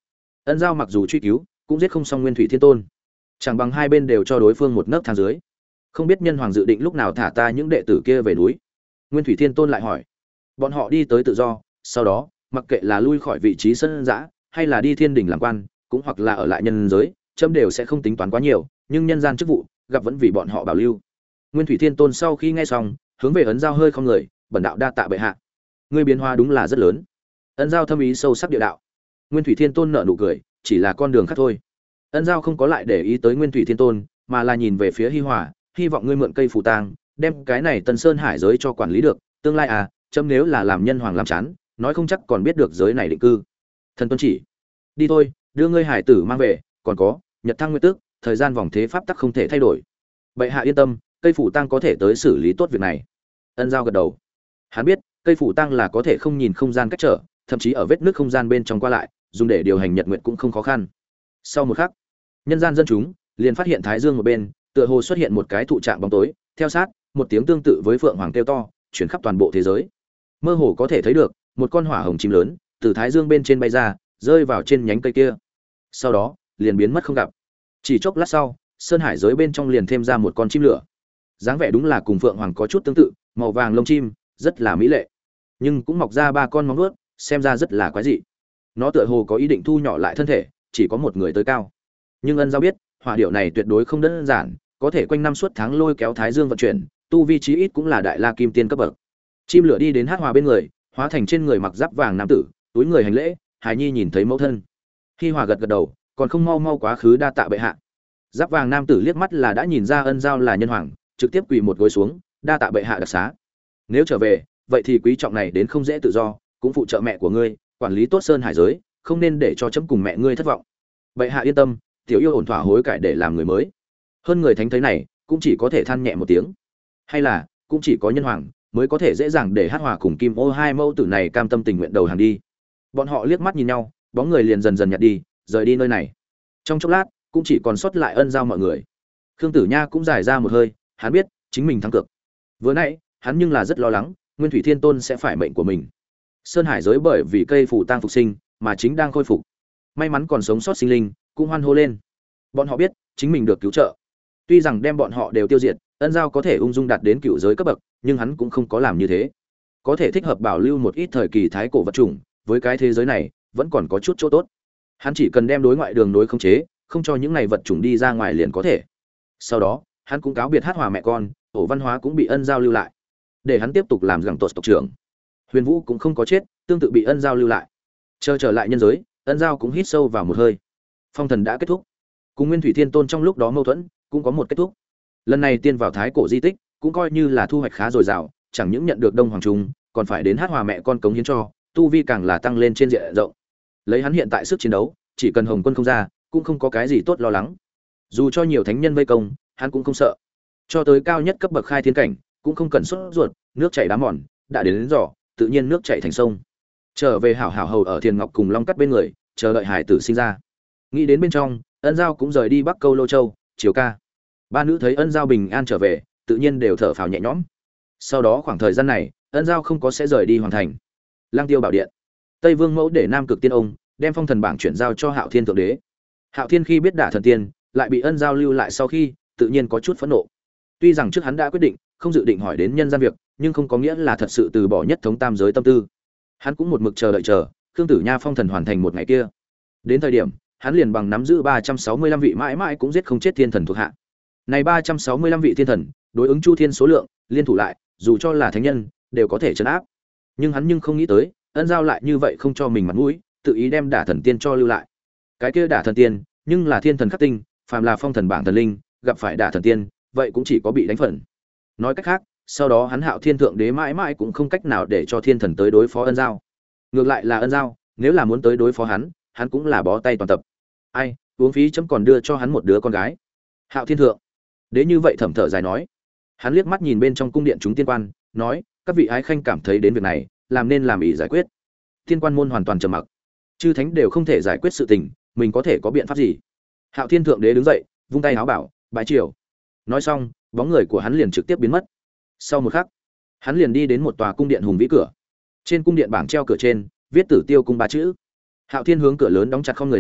Ân Giao mặc dù truy cứu, cũng giết không xong Nguyên Thủy Thiên Tôn. Chẳng bằng hai bên đều cho đối phương một nấc thang dưới. Không biết nhân hoàng dự định lúc nào thả ta những đệ tử kia về núi. Nguyên Thủy Thiên Tôn lại hỏi. Bọn họ đi tới tự do, sau đó, mặc kệ là lui khỏi vị trí sân dã, hay là đi thiên đình làm quan, cũng hoặc là ở lại nhân giới, chấm đều sẽ không tính toán quá nhiều, nhưng nhân gian chức vụ, gặp vẫn vì bọn họ bảo lưu. Nguyên Thủy Thiên Tôn sau khi nghe xong, hướng về Ân Giao hơi không người, bần đạo đa tạ bệ hạ. Ngươi biến hóa đúng là rất lớn. Ân Giao thâm ý sâu sắc địa đạo. Nguyên Thủy Thiên Tôn nở nụ cười, chỉ là con đường khác thôi. Ân Giao không có lại để ý tới Nguyên Thủy Thiên Tôn, mà là nhìn về phía Hi Hòa, hy vọng ngươi mượn cây phù tang, đem cái này Tân Sơn Hải giới cho quản lý được, tương lai à, chấm nếu là làm nhân hoàng làm chán, nói không chắc còn biết được giới này định cư. Thần tuân chỉ. Đi thôi, đưa ngươi hải tử mang về, còn có, Nhật Thăng Nguyên Tước, thời gian vòng thế pháp tắc không thể thay đổi. Bệ hạ yên tâm, cây phủ tang có thể tới xử lý tốt việc này. Ân Giao gật đầu. Hắn biết, cây phủ tang là có thể không nhìn không gian cách trở, thậm chí ở vết nước không gian bên trong qua lại, dùng để điều hành nhật nguyệt cũng không khó khăn. Sau một khắc, nhân gian dân chúng liền phát hiện thái dương một bên, tựa hồ xuất hiện một cái thụ trạng bóng tối, theo sát, một tiếng tương tự với phượng hoàng kêu to, chuyển khắp toàn bộ thế giới. Mơ hồ có thể thấy được, một con hỏa hồng chim lớn từ thái dương bên trên bay ra, rơi vào trên nhánh cây kia. Sau đó, liền biến mất không gặp. Chỉ chốc lát sau, sơn hải giới bên trong liền thêm ra một con chim lửa. Dáng vẻ đúng là cùng phượng hoàng có chút tương tự, màu vàng lông chim, rất là mỹ lệ. Nhưng cũng mọc ra ba con móng vuốt, xem ra rất là quái dị. Nó tựa hồ có ý định thu nhỏ lại thân thể, chỉ có một người tới cao. Nhưng Ân Giao biết, hỏa điểu này tuyệt đối không đơn giản, có thể quanh năm suốt tháng lôi kéo thái dương vận chuyển, tu vi chí ít cũng là đại la kim tiên cấp bậc. Chim lửa đi đến Hát Hòa bên người, hóa thành trên người mặc giáp vàng nam tử, túi người hành lễ. Hải Nhi nhìn thấy mẫu thân. Hi Hòa gật gật đầu, còn không mau mau quá khứ đa tạ bệ hạ. Giáp vàng nam tử liếc mắt là đã nhìn ra Ân Giao là nhân hoàng, trực tiếp quỳ một gối xuống, đa tạ bệ hạ đặc xá. Nếu trở về, vậy thì quý trọng này đến không dễ tự do, cũng phụ trợ mẹ của ngươi, quản lý tốt sơn hải giới, không nên để cho chấm cùng mẹ ngươi thất vọng. Bệ hạ yên tâm, tiểu yêu ổn thỏa hối cải để làm người mới. Hơn người thánh thấy này, cũng chỉ có thể than nhẹ một tiếng. Hay là, cũng chỉ có nhân hoàng mới có thể dễ dàng để Hát Hòa cùng Kim Ô hai mẫu tử này cam tâm tình nguyện đầu hàng đi. Bọn họ liếc mắt nhìn nhau, bóng người liền dần dần nhạt đi, rời đi nơi này. Trong chốc lát, cũng chỉ còn sót lại Ân Giao mọi người. Khương Tử Nha cũng dài ra một hơi, hắn biết chính mình thắng cược. Vừa nãy, hắn nhưng là rất lo lắng, Nguyên Thủy Thiên Tôn sẽ phải mệnh của mình. Sơn hải giới bởi vì cây phù tang phục sinh, mà chính đang khôi phục. May mắn còn sống sót sinh linh, cũng hoan hô lên. Bọn họ biết, chính mình được cứu trợ. Tuy rằng đem bọn họ đều tiêu diệt, Ân Giao có thể ung dung đạt đến cựu giới cấp bậc, nhưng hắn cũng không có làm như thế. Có thể thích hợp bảo lưu một ít thời kỳ thái cổ vật chủng, với cái thế giới này, vẫn còn có chút chỗ tốt. Hắn chỉ cần đem đối ngoại đường đối khống chế, không cho những này vật chủng đi ra ngoài liền có thể. Sau đó, hắn cũng cáo biệt Hát Hòa mẹ con, ổ văn hóa cũng bị Ân Giao lưu lại, để hắn tiếp tục làm gẳng tột tộc trưởng. Huyền Vũ cũng không có chết, tương tự bị Ân Giao lưu lại. Chờ trở lại nhân giới, Ân Giao cũng hít sâu vào một hơi. Phong thần đã kết thúc, cùng Nguyên Thủy Thiên Tôn trong lúc đó mâu thuẫn cũng có một kết thúc. Lần này tiên vào thái cổ di tích, cũng coi như là thu hoạch khá dồi dào, chẳng những nhận được Đông Hoàng Trung, còn phải đến Hát Hòa mẹ con cống hiến cho, tu vi càng là tăng lên trên diện rộng. Lấy hắn hiện tại sức chiến đấu, chỉ cần Hồng Quân không ra, cũng không có cái gì tốt lo lắng. Dù cho nhiều thánh nhân vây công, hắn cũng không sợ. Cho tới cao nhất cấp bậc khai thiên cảnh, cũng không cần sốt ruột, nước chảy đá mòn, đã đến đến giỏ, tự nhiên nước chảy thành sông. Trở về hảo hảo hầu ở Thiền Ngọc cùng Long Cắt bên người, chờ đợi hải tử sinh ra. Nghĩ đến bên trong, Ân Giao cũng rời đi Bắc Câu Lô Châu, chiều ca. Ba nữ thấy Ân Giao bình an trở về, tự nhiên đều thở phào nhẹ nhõm. Sau đó khoảng thời gian này, Ân Giao không có sẽ rời đi hoàn thành. Lang Tiêu Bảo Điện, Tây Vương Mẫu để Nam Cực Tiên ông đem phong thần bảng chuyển giao cho Hạo Thiên thượng đế. Hạo Thiên khi biết Đả Thần Tiên lại bị Ân Giao lưu lại sau khi, tự nhiên có chút phẫn nộ. Tuy rằng trước hắn đã quyết định không dự định hỏi đến nhân gian việc, nhưng không có nghĩa là thật sự từ bỏ nhất thống tam giới tâm tư. Hắn cũng một mực chờ đợi chờ, Khương Tử Nha phong thần hoàn thành một ngày kia. Đến thời điểm, hắn liền bằng nắm giữ ba trăm sáu mươi lăm vị mãi mãi cũng giết không chết thiên thần thuộc hạ. Này ba trăm sáu mươi lăm vị thiên thần, đối ứng Chu Thiên số lượng, liên thủ lại, dù cho là thánh nhân, đều có thể trấn áp. Nhưng hắn nhưng không nghĩ tới, Ân Giao lại như vậy không cho mình mặt mũi, tự ý đem Đả Thần Tiên cho lưu lại. Cái kia Đả Thần Tiên, nhưng là thiên thần khắc tinh, phàm là phong thần bảng thần linh, gặp phải Đả Thần Tiên, vậy cũng chỉ có bị đánh phần. Nói cách khác, sau đó hắn Hạo Thiên thượng đế mãi mãi cũng không cách nào để cho thiên thần tới đối phó Ân Giao. Ngược lại là Ân Giao, nếu là muốn tới đối phó hắn, hắn cũng là bó tay toàn tập. Ai, uống phí chấm còn đưa cho hắn một đứa con gái. Hạo Thiên thượng đế như vậy thầm thở dài nói. Hắn liếc mắt nhìn bên trong cung điện chúng tiên quan, nói, các vị ái khanh cảm thấy đến việc này, làm nên làm ý giải quyết. Tiên quan môn hoàn toàn trầm mặc. Chư thánh đều không thể giải quyết sự tình, mình có thể có biện pháp gì? Hạo Thiên thượng đế đứng dậy, vung tay áo bảo, bái triều. Nói xong, bóng người của hắn liền trực tiếp biến mất. Sau một khắc, hắn liền đi đến một tòa cung điện hùng vĩ cửa. Trên cung điện bảng treo cửa trên, viết Tử Tiêu cung ba chữ. Hạo Thiên hướng cửa lớn đóng chặt không người nói,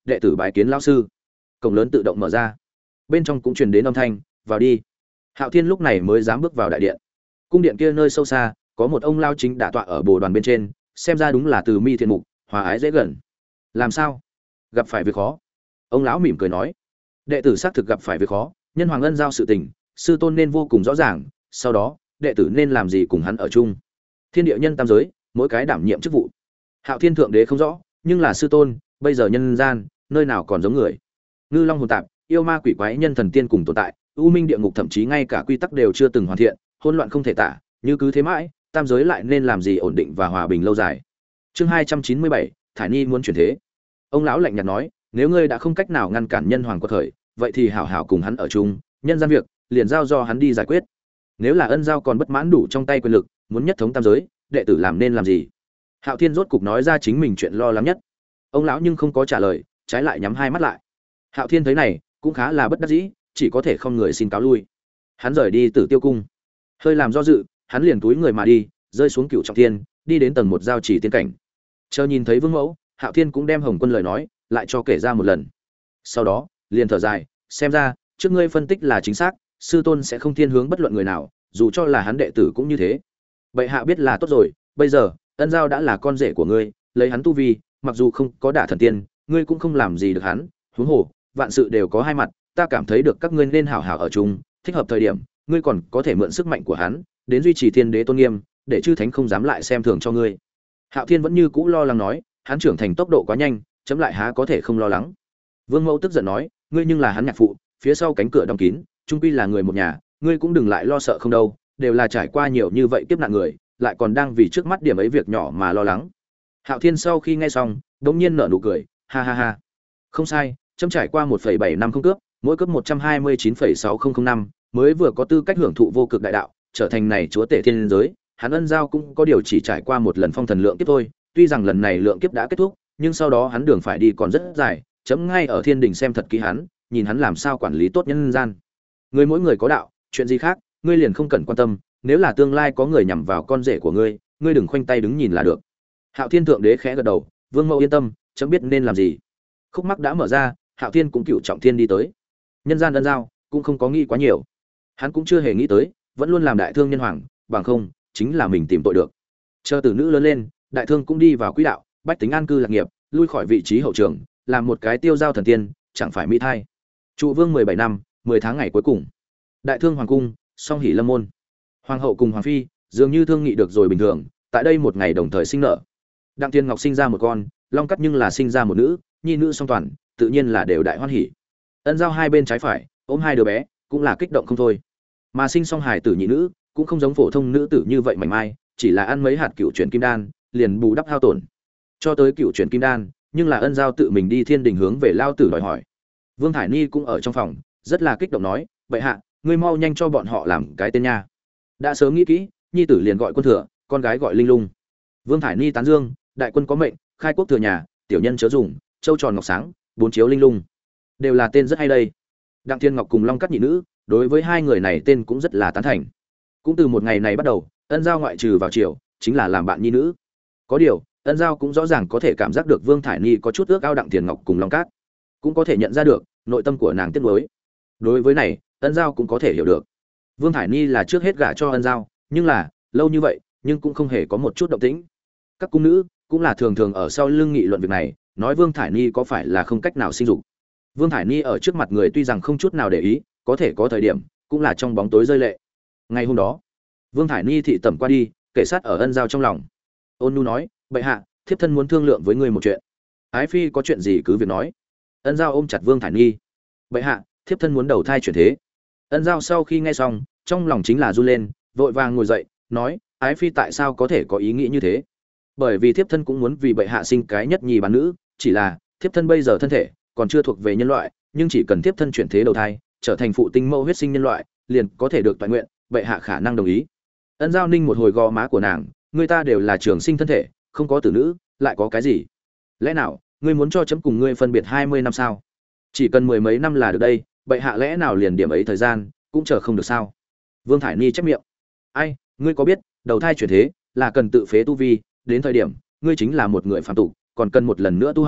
đệ tử bái kiến lão sư. Cổng lớn tự động mở ra, bên trong cũng truyền đến âm thanh, vào đi. Hạo Thiên lúc này mới dám bước vào đại điện. Cung điện kia nơi sâu xa, có một ông lao chính đã tọa ở bồ đoàn bên trên, xem ra đúng là Từ Mi thiện mục, hòa ái dễ gần. Làm sao? Gặp phải việc khó? Ông lão mỉm cười nói. Đệ tử xác thực gặp phải việc khó, nhân hoàng ân giao sự tình, sư tôn nên vô cùng rõ ràng, sau đó, đệ tử nên làm gì cùng hắn ở chung. Thiên địa nhân tam giới, mỗi cái đảm nhiệm chức vụ. Hạo Thiên thượng đế không rõ, nhưng là sư tôn, bây giờ nhân gian, nơi nào còn giống người. Ngư long hồn tạp, yêu ma quỷ quái nhân thần tiên cùng tồn tại, u minh địa ngục thậm chí ngay cả quy tắc đều chưa từng hoàn thiện, hỗn loạn không thể tả, như cứ thế mãi, tam giới lại nên làm gì ổn định và hòa bình lâu dài. Chương hai trăm chín mươi bảy, Thải Ni muốn chuyển thế. Ông lão lạnh nhạt nói, nếu ngươi đã không cách nào ngăn cản nhân hoàng quật khởi, vậy thì hảo hảo cùng hắn ở chung, nhân gian việc, liền giao do hắn đi giải quyết. Nếu là ân giao còn bất mãn đủ trong tay quyền lực, muốn nhất thống tam giới, đệ tử làm nên làm gì? Hạo Thiên rốt cục nói ra chính mình chuyện lo lắng nhất. Ông lão nhưng không có trả lời, trái lại nhắm hai mắt lại. Hạo Thiên thấy này, cũng khá là bất đắc dĩ, chỉ có thể không người xin cáo lui. Hắn rời đi Tử Tiêu cung. Hơi làm do dự, hắn liền túi người mà đi, rơi xuống Cửu Trọng Thiên, đi đến tầng một giao chỉ tiên cảnh. Chờ nhìn thấy Vương Mẫu, Hạo Thiên cũng đem Hồng Quân lời nói lại cho kể ra một lần. Sau đó, liền thở dài, xem ra, trước ngươi phân tích là chính xác, sư tôn sẽ không thiên hướng bất luận người nào, dù cho là hắn đệ tử cũng như thế. Bệ hạ biết là tốt rồi, bây giờ, Ân Giao đã là con rể của ngươi, lấy hắn tu vi, mặc dù không có đả thần tiên, ngươi cũng không làm gì được hắn, huống hồ, vạn sự đều có hai mặt, ta cảm thấy được các ngươi nên hảo hảo ở chung, thích hợp thời điểm, ngươi còn có thể mượn sức mạnh của hắn, đến duy trì thiên đế tôn nghiêm, để chư thánh không dám lại xem thường cho ngươi. Hạo Thiên vẫn như cũ lo lắng nói, hắn trưởng thành tốc độ quá nhanh, chấm lại há có thể không lo lắng. Vương Mẫu tức giận nói, ngươi nhưng là hắn nhạc phụ, phía sau cánh cửa đóng kín, chung quy là người một nhà, ngươi cũng đừng lại lo sợ không đâu, đều là trải qua nhiều như vậy kiếp nạn người, lại còn đang vì trước mắt điểm ấy việc nhỏ mà lo lắng. Hạo Thiên sau khi nghe xong, đống nhiên nở nụ cười, ha ha ha. Không sai, chấm trải qua một phẩy bảy năm không cướp, mỗi cướp một trăm hai mươi chín phẩy sáu không không năm, mới vừa có tư cách hưởng thụ vô cực đại đạo, trở thành này chúa tể thiên giới, hắn Ân Giao cũng có điều chỉ trải qua một lần phong thần lượng kiếp thôi, tuy rằng lần này lượng kiếp đã kết thúc, nhưng sau đó hắn đường phải đi còn rất dài, chấm ngay ở thiên đình xem thật kỹ hắn, nhìn hắn làm sao quản lý tốt nhân gian. Người mỗi người có đạo, chuyện gì khác, ngươi liền không cần quan tâm, nếu là tương lai có người nhằm vào con rể của ngươi, ngươi đừng khoanh tay đứng nhìn là được. Hạo Thiên thượng đế khẽ gật đầu, Vương Mẫu yên tâm, chấm biết nên làm gì. Khúc mắc đã mở ra, Hạo Thiên cũng Cửu Trọng Thiên đi tới. Nhân gian Ân Giao cũng không có nghĩ quá nhiều, hắn cũng chưa hề nghĩ tới, vẫn luôn làm đại thương nhân hoàng, bằng không chính là mình tìm tội được. Chờ tử nữ lớn lên, đại thương cũng đi vào quỹ đạo, bách tính an cư lạc nghiệp, lui khỏi vị trí hậu trường, làm một cái tiêu giao thần tiên, chẳng phải mỹ thai. Trụ vương mười bảy năm, mười tháng ngày cuối cùng, đại thương hoàng cung, song hỷ lâm môn, hoàng hậu cùng hoàng phi dường như thương nghị được rồi bình thường, tại đây một ngày đồng thời sinh nở. Đặng Tiên Ngọc sinh ra một con, Long Cắt nhưng là sinh ra một nữ, nhi nữ song toàn, tự nhiên là đều đại hoan hỉ. Ân Giao hai bên trái phải ôm hai đứa bé, cũng là kích động không thôi. Mà sinh song hài tử nhị nữ, cũng không giống phổ thông nữ tử như vậy mảnh mai, chỉ là ăn mấy hạt cựu chuyển kim đan, liền bù đắp hao tổn. Cho tới cựu chuyển kim đan, nhưng là Ân Giao tự mình đi thiên đình hướng về lao tử đòi hỏi. Vương Thải Ni cũng ở trong phòng, rất là kích động nói, "Bệ hạ, ngươi mau nhanh cho bọn họ làm cái tên nha." Đã sớm nghĩ kỹ, nhi tử liền gọi Quân Thừa, con gái gọi Linh Lung. Vương Thải Ni tán dương, đại quân có mệnh, khai quốc thừa nhà, tiểu nhân chớ dùng, châu tròn ngọc sáng, bốn chiếu Linh Lung, đều là tên rất hay đây. Đặng Thiên Ngọc cùng Long Cắt nhị nữ, đối với hai người này tên cũng rất là tán thành. Cũng từ một ngày này bắt đầu, Ân Giao ngoại trừ vào triều, chính là làm bạn nhi nữ. Có điều, Ân Giao cũng rõ ràng có thể cảm giác được Vương Thải Ni có chút ước ao Đặng Thiên Ngọc cùng Long Cát, cũng có thể nhận ra được nội tâm của nàng tiếc nuối. Đối với này, Ân Giao cũng có thể hiểu được. Vương Thải Ni là trước hết gả cho Ân Giao, nhưng là lâu như vậy, nhưng cũng không hề có một chút động tĩnh. Các cung nữ cũng là thường thường ở sau lưng nghị luận việc này, nói Vương Thải Ni có phải là không cách nào sinh dục. Vương Thải Ni ở trước mặt người tuy rằng không chút nào để ý, có thể có thời điểm cũng là trong bóng tối rơi lệ. Ngày hôm đó, Vương Thải Ni thị tẩm qua đi, kể sát ở Ân Giao trong lòng. Ôn Nhu nói, "Bệ hạ, thiếp thân muốn thương lượng với ngươi một chuyện." "Ái phi có chuyện gì cứ việc nói." Ân Giao ôm chặt Vương Thải Ni. "Bệ hạ, thiếp thân muốn đầu thai chuyển thế." Ân Giao sau khi nghe xong, trong lòng chính là run lên, vội vàng ngồi dậy, nói, "Ái phi tại sao có thể có ý nghĩ như thế?" "Bởi vì thiếp thân cũng muốn vì bệ hạ sinh cái nhất nhì bán nữ, chỉ là thiếp thân bây giờ thân thể còn chưa thuộc về nhân loại, nhưng chỉ cần thiếp thân chuyển thế đầu thai, trở thành phụ tinh mẫu huyết sinh nhân loại, liền có thể được toàn nguyện, bệ hạ khả năng đồng ý." Ân Giao ninh một hồi gò má của nàng, người ta đều là trường sinh thân thể, không có tử nữ, lại có cái gì? Lẽ nào ngươi muốn cho chấm cùng ngươi phân biệt hai mươi năm sao? Chỉ cần mười mấy năm là được đây, bệ hạ lẽ nào liền điểm ấy thời gian cũng chờ không được sao? Vương Thải Ni chép miệng. "Ai, ngươi có biết, đầu thai chuyển thế là cần tự phế tu vi, đến thời điểm ngươi chính là một người phàm tục, còn cần một lần nữa tu hành,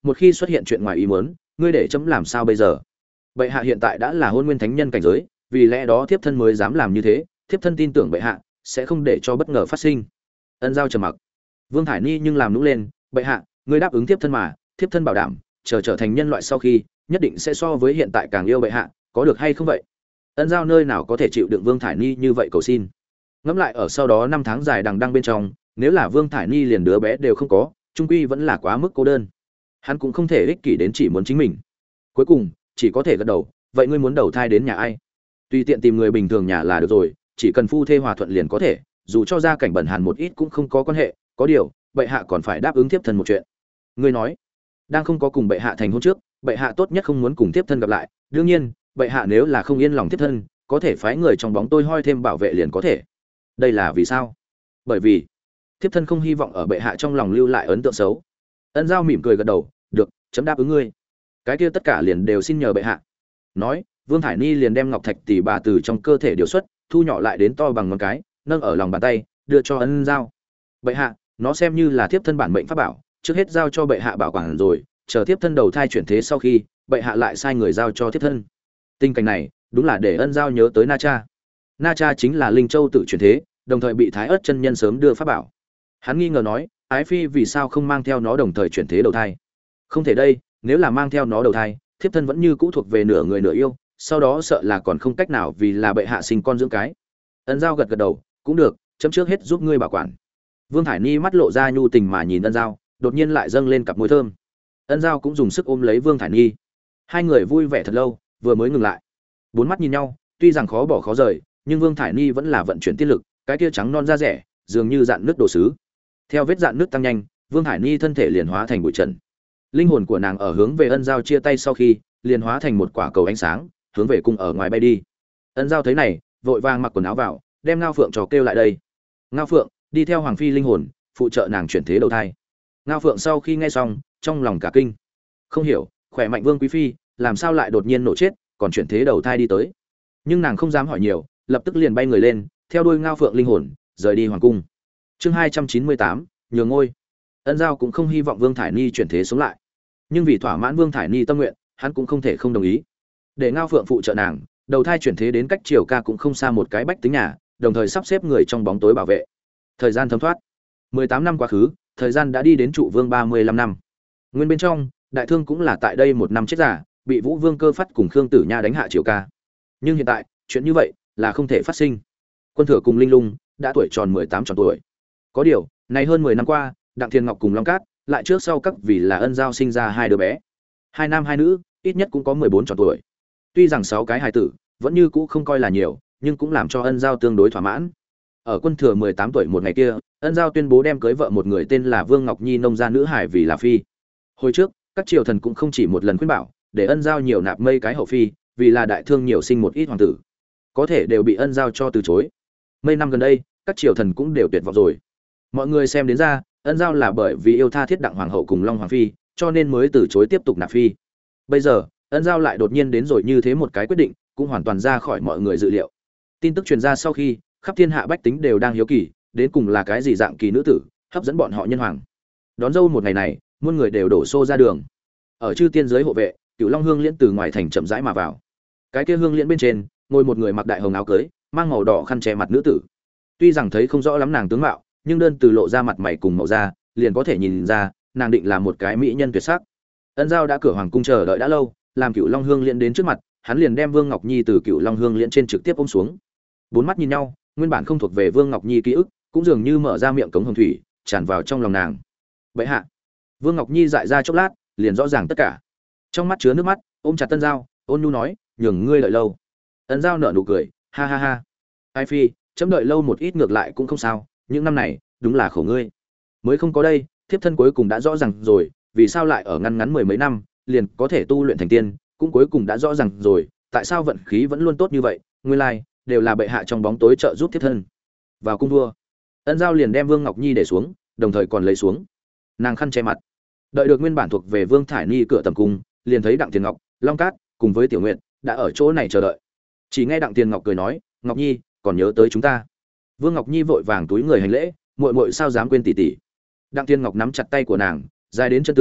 một khi xuất hiện chuyện ngoài ý muốn, ngươi để chấm làm sao bây giờ? Bệ hạ hiện tại đã là hôn nguyên thánh nhân cảnh giới, vì lẽ đó thiếp thân mới dám làm như thế, thiếp thân tin tưởng bệ hạ sẽ không để cho bất ngờ phát sinh. Ân Giao trầm mặc. Vương Thải Ni nhưng làm nũng lên, bệ hạ, ngươi đáp ứng thiếp thân mà, thiếp thân bảo đảm, chờ trở thành nhân loại sau khi, nhất định sẽ so với hiện tại càng yêu bệ hạ, có được hay không vậy? Ân Giao nơi nào có thể chịu đựng Vương Thải Ni như vậy cầu xin. Ngẫm lại ở sau đó năm tháng dài đằng đẵng bên trong, nếu là Vương Thải Ni liền đứa bé đều không có, trung quy vẫn là quá mức cô đơn. Hắn cũng không thể ích kỷ đến chỉ muốn chính mình. Cuối cùng, chỉ có thể gật đầu, vậy ngươi muốn đầu thai đến nhà ai? Tùy tiện tìm người bình thường nhà là được rồi, chỉ cần phu thê hòa thuận liền có thể, dù cho gia cảnh bẩn hàn một ít cũng không có quan hệ, có điều, bệ hạ còn phải đáp ứng tiếp thân một chuyện. Ngươi nói, đang không có cùng bệ hạ thành hôn trước, bệ hạ tốt nhất không muốn cùng tiếp thân gặp lại, đương nhiên, bệ hạ nếu là không yên lòng tiếp thân, có thể phái người trong bóng tôi hoi thêm bảo vệ liền có thể. Đây là vì sao? Bởi vì tiếp thân không hy vọng ở bệ hạ trong lòng lưu lại ấn tượng xấu. Ân Giao mỉm cười gật đầu, được, chấm đáp ứng ngươi. Cái kia tất cả liền đều xin nhờ bệ hạ. Nói, Vương Thải Ni liền đem ngọc thạch tỷ bà từ trong cơ thể điều xuất, thu nhỏ lại đến to bằng ngón cái, nâng ở lòng bàn tay, đưa cho Ân Giao. Bệ hạ, nó xem như là tiếp thân bản mệnh pháp bảo, trước hết giao cho bệ hạ bảo quản rồi, chờ tiếp thân đầu thai chuyển thế sau khi, bệ hạ lại sai người giao cho tiếp thân. Tình cảnh này, đúng là để Ân Giao nhớ tới Na Cha. Na Cha chính là Linh Châu tự chuyển thế, đồng thời bị Thái Ức chân nhân sớm đưa pháp bảo. Hắn nghi ngờ nói, ái phi vì sao không mang theo nó đồng thời chuyển thế đầu thai? Không thể đây, nếu là mang theo nó đầu thai, thiếp thân vẫn như cũ thuộc về nửa người nửa yêu, sau đó sợ là còn không cách nào vì là bệ hạ sinh con dưỡng cái. Ân Giao gật gật đầu, cũng được, chấm trước hết giúp ngươi bảo quản. Vương Thải Ni mắt lộ ra nhu tình mà nhìn Ân Giao, đột nhiên lại dâng lên cặp môi thơm. Ân Giao cũng dùng sức ôm lấy Vương Thải Ni. Hai người vui vẻ thật lâu, vừa mới ngừng lại. Bốn mắt nhìn nhau, tuy rằng khó bỏ khó rời, nhưng Vương Thải Ni vẫn là vận chuyển tiết lực, cái kia trắng non da rẻ, dường như dạn nước đồ sứ. Theo vết dạn nước tăng nhanh, Vương Thải Ni thân thể liền hóa thành bụi trần. Linh hồn của nàng ở hướng về Ân Giao chia tay sau khi, liền hóa thành một quả cầu ánh sáng, hướng về cung ở ngoài bay đi. Ân Giao thấy này, vội vàng mặc quần áo vào, đem Ngao Phượng trò kêu lại đây. Ngao Phượng, đi theo hoàng phi linh hồn, phụ trợ nàng chuyển thế đầu thai. Ngao Phượng sau khi nghe xong, trong lòng cả kinh. Không hiểu, khỏe mạnh Vương quý phi, làm sao lại đột nhiên nổ chết, còn chuyển thế đầu thai đi tới. Nhưng nàng không dám hỏi nhiều, lập tức liền bay người lên, theo đuôi Ngao Phượng linh hồn, rời đi hoàng cung. Chương hai trăm chín mươi tám, nhường ngôi. Ân Giao cũng không hy vọng Vương Thải Ni chuyển thế sống lại, nhưng vì thỏa mãn Vương Thải Ni tâm nguyện, hắn cũng không thể không đồng ý. Để Ngao Phượng phụ trợ nàng, đầu thai chuyển thế đến cách Triều Ca cũng không xa một cái bách tính nhà, đồng thời sắp xếp người trong bóng tối bảo vệ. Thời gian thấm thoát, mười tám năm quá khứ, thời gian đã đi đến trụ vương ba mươi lăm năm. Nguyên bên trong, Đại Thương cũng là tại đây một năm chết giả, bị Vũ Vương Cơ Phát cùng Khương Tử Nha đánh hạ Triều Ca. Nhưng hiện tại, chuyện như vậy là không thể phát sinh. Quân Thừa cùng Linh Lung đã tuổi tròn mười tám tròn tuổi. Có điều, này hơn mười năm qua, Đặng Thiên Ngọc cùng Long Cát lại trước sau các vì là Ân Giao sinh ra hai đứa bé. Hai nam hai nữ, ít nhất cũng có mười bốn tròn tuổi. Tuy rằng sáu cái hài tử vẫn như cũ không coi là nhiều, nhưng cũng làm cho Ân Giao tương đối thỏa mãn. Ở Quân Thừa mười tám tuổi một ngày kia, Ân Giao tuyên bố đem cưới vợ một người tên là Vương Ngọc Nhi nông gia nữ hải vì là phi. Hồi trước, các triều thần cũng không chỉ một lần khuyên bảo, để Ân Giao nhiều nạp mây cái hậu phi, vì là Đại Thương nhiều sinh một ít hoàng tử. Có thể đều bị Ân Giao cho từ chối. Mấy năm gần đây, các triều thần cũng đều tuyệt vọng rồi. Mọi người xem đến ra, Ân Giao là bởi vì yêu tha thiết Đặng hoàng hậu cùng Long hoàng phi, cho nên mới từ chối tiếp tục nạp phi. Bây giờ, Ân Giao lại đột nhiên đến rồi như thế một cái quyết định, cũng hoàn toàn ra khỏi mọi người dự liệu. Tin tức truyền ra sau khi, khắp thiên hạ bách tính đều đang hiếu kỳ, đến cùng là cái gì dạng kỳ nữ tử, hấp dẫn bọn họ nhân hoàng. Đón dâu một ngày này, muôn người đều đổ xô ra đường. Ở chư tiên giới hộ vệ, Cửu Long Hương Liễn từ ngoài thành chậm rãi mà vào. Cái kia hương liễn bên trên, ngồi một người mặc đại hồng áo cưới, mang màu đỏ khăn che mặt nữ tử. Tuy rằng thấy không rõ lắm nàng tướng mạo, nhưng đơn từ lộ ra mặt mày cùng màu da, liền có thể nhìn ra, nàng định là một cái mỹ nhân tuyệt sắc. Ân Giao đã cửa hoàng cung chờ đợi đã lâu, làm Cửu Long Hương Liễn đến trước mặt, hắn liền đem Vương Ngọc Nhi từ Cửu Long Hương Liễn trên trực tiếp ôm xuống. Bốn mắt nhìn nhau, nguyên bản không thuộc về Vương Ngọc Nhi ký ức, cũng dường như mở ra miệng cống hồng thủy, tràn vào trong lòng nàng. Vậy hạ, Vương Ngọc Nhi dại ra chốc lát, liền rõ ràng tất cả. Trong mắt chứa nước mắt, ôm chặt Ân Giao, ôn nhu nói, nhường ngươi đợi lâu. Ân Giao nở nụ cười, ha ha ha. Ai phi, chấm đợi lâu một ít ngược lại cũng không sao, những năm này, đúng là khổ ngươi. Mới không có đây, thiếp thân cuối cùng đã rõ ràng rồi, vì sao lại ở ngăn ngắn mười mấy năm, liền có thể tu luyện thành tiên, cũng cuối cùng đã rõ ràng rồi, tại sao vận khí vẫn luôn tốt như vậy, nguyên lai đều là bệ hạ trong bóng tối trợ giúp thiếp thân. Vào cung vua, Ân Giao liền đem Vương Ngọc Nhi để xuống, đồng thời còn lấy xuống nàng khăn che mặt. Đợi được nguyên bản thuộc về Vương Thải Ni cửa tầm cung, liền thấy Đặng Tiền Ngọc, Long Cát cùng với Tiểu Nguyện đã ở chỗ này chờ đợi. Chỉ nghe Đặng Tiền Ngọc cười nói, Ngọc Nhi, còn nhớ tới chúng ta. Vương Ngọc Nhi vội vàng túi người hành lễ, muội muội sao dám quên tỷ tỷ. Đặng Tiền Ngọc nắm chặt tay của nàng, dài đến chân tướng,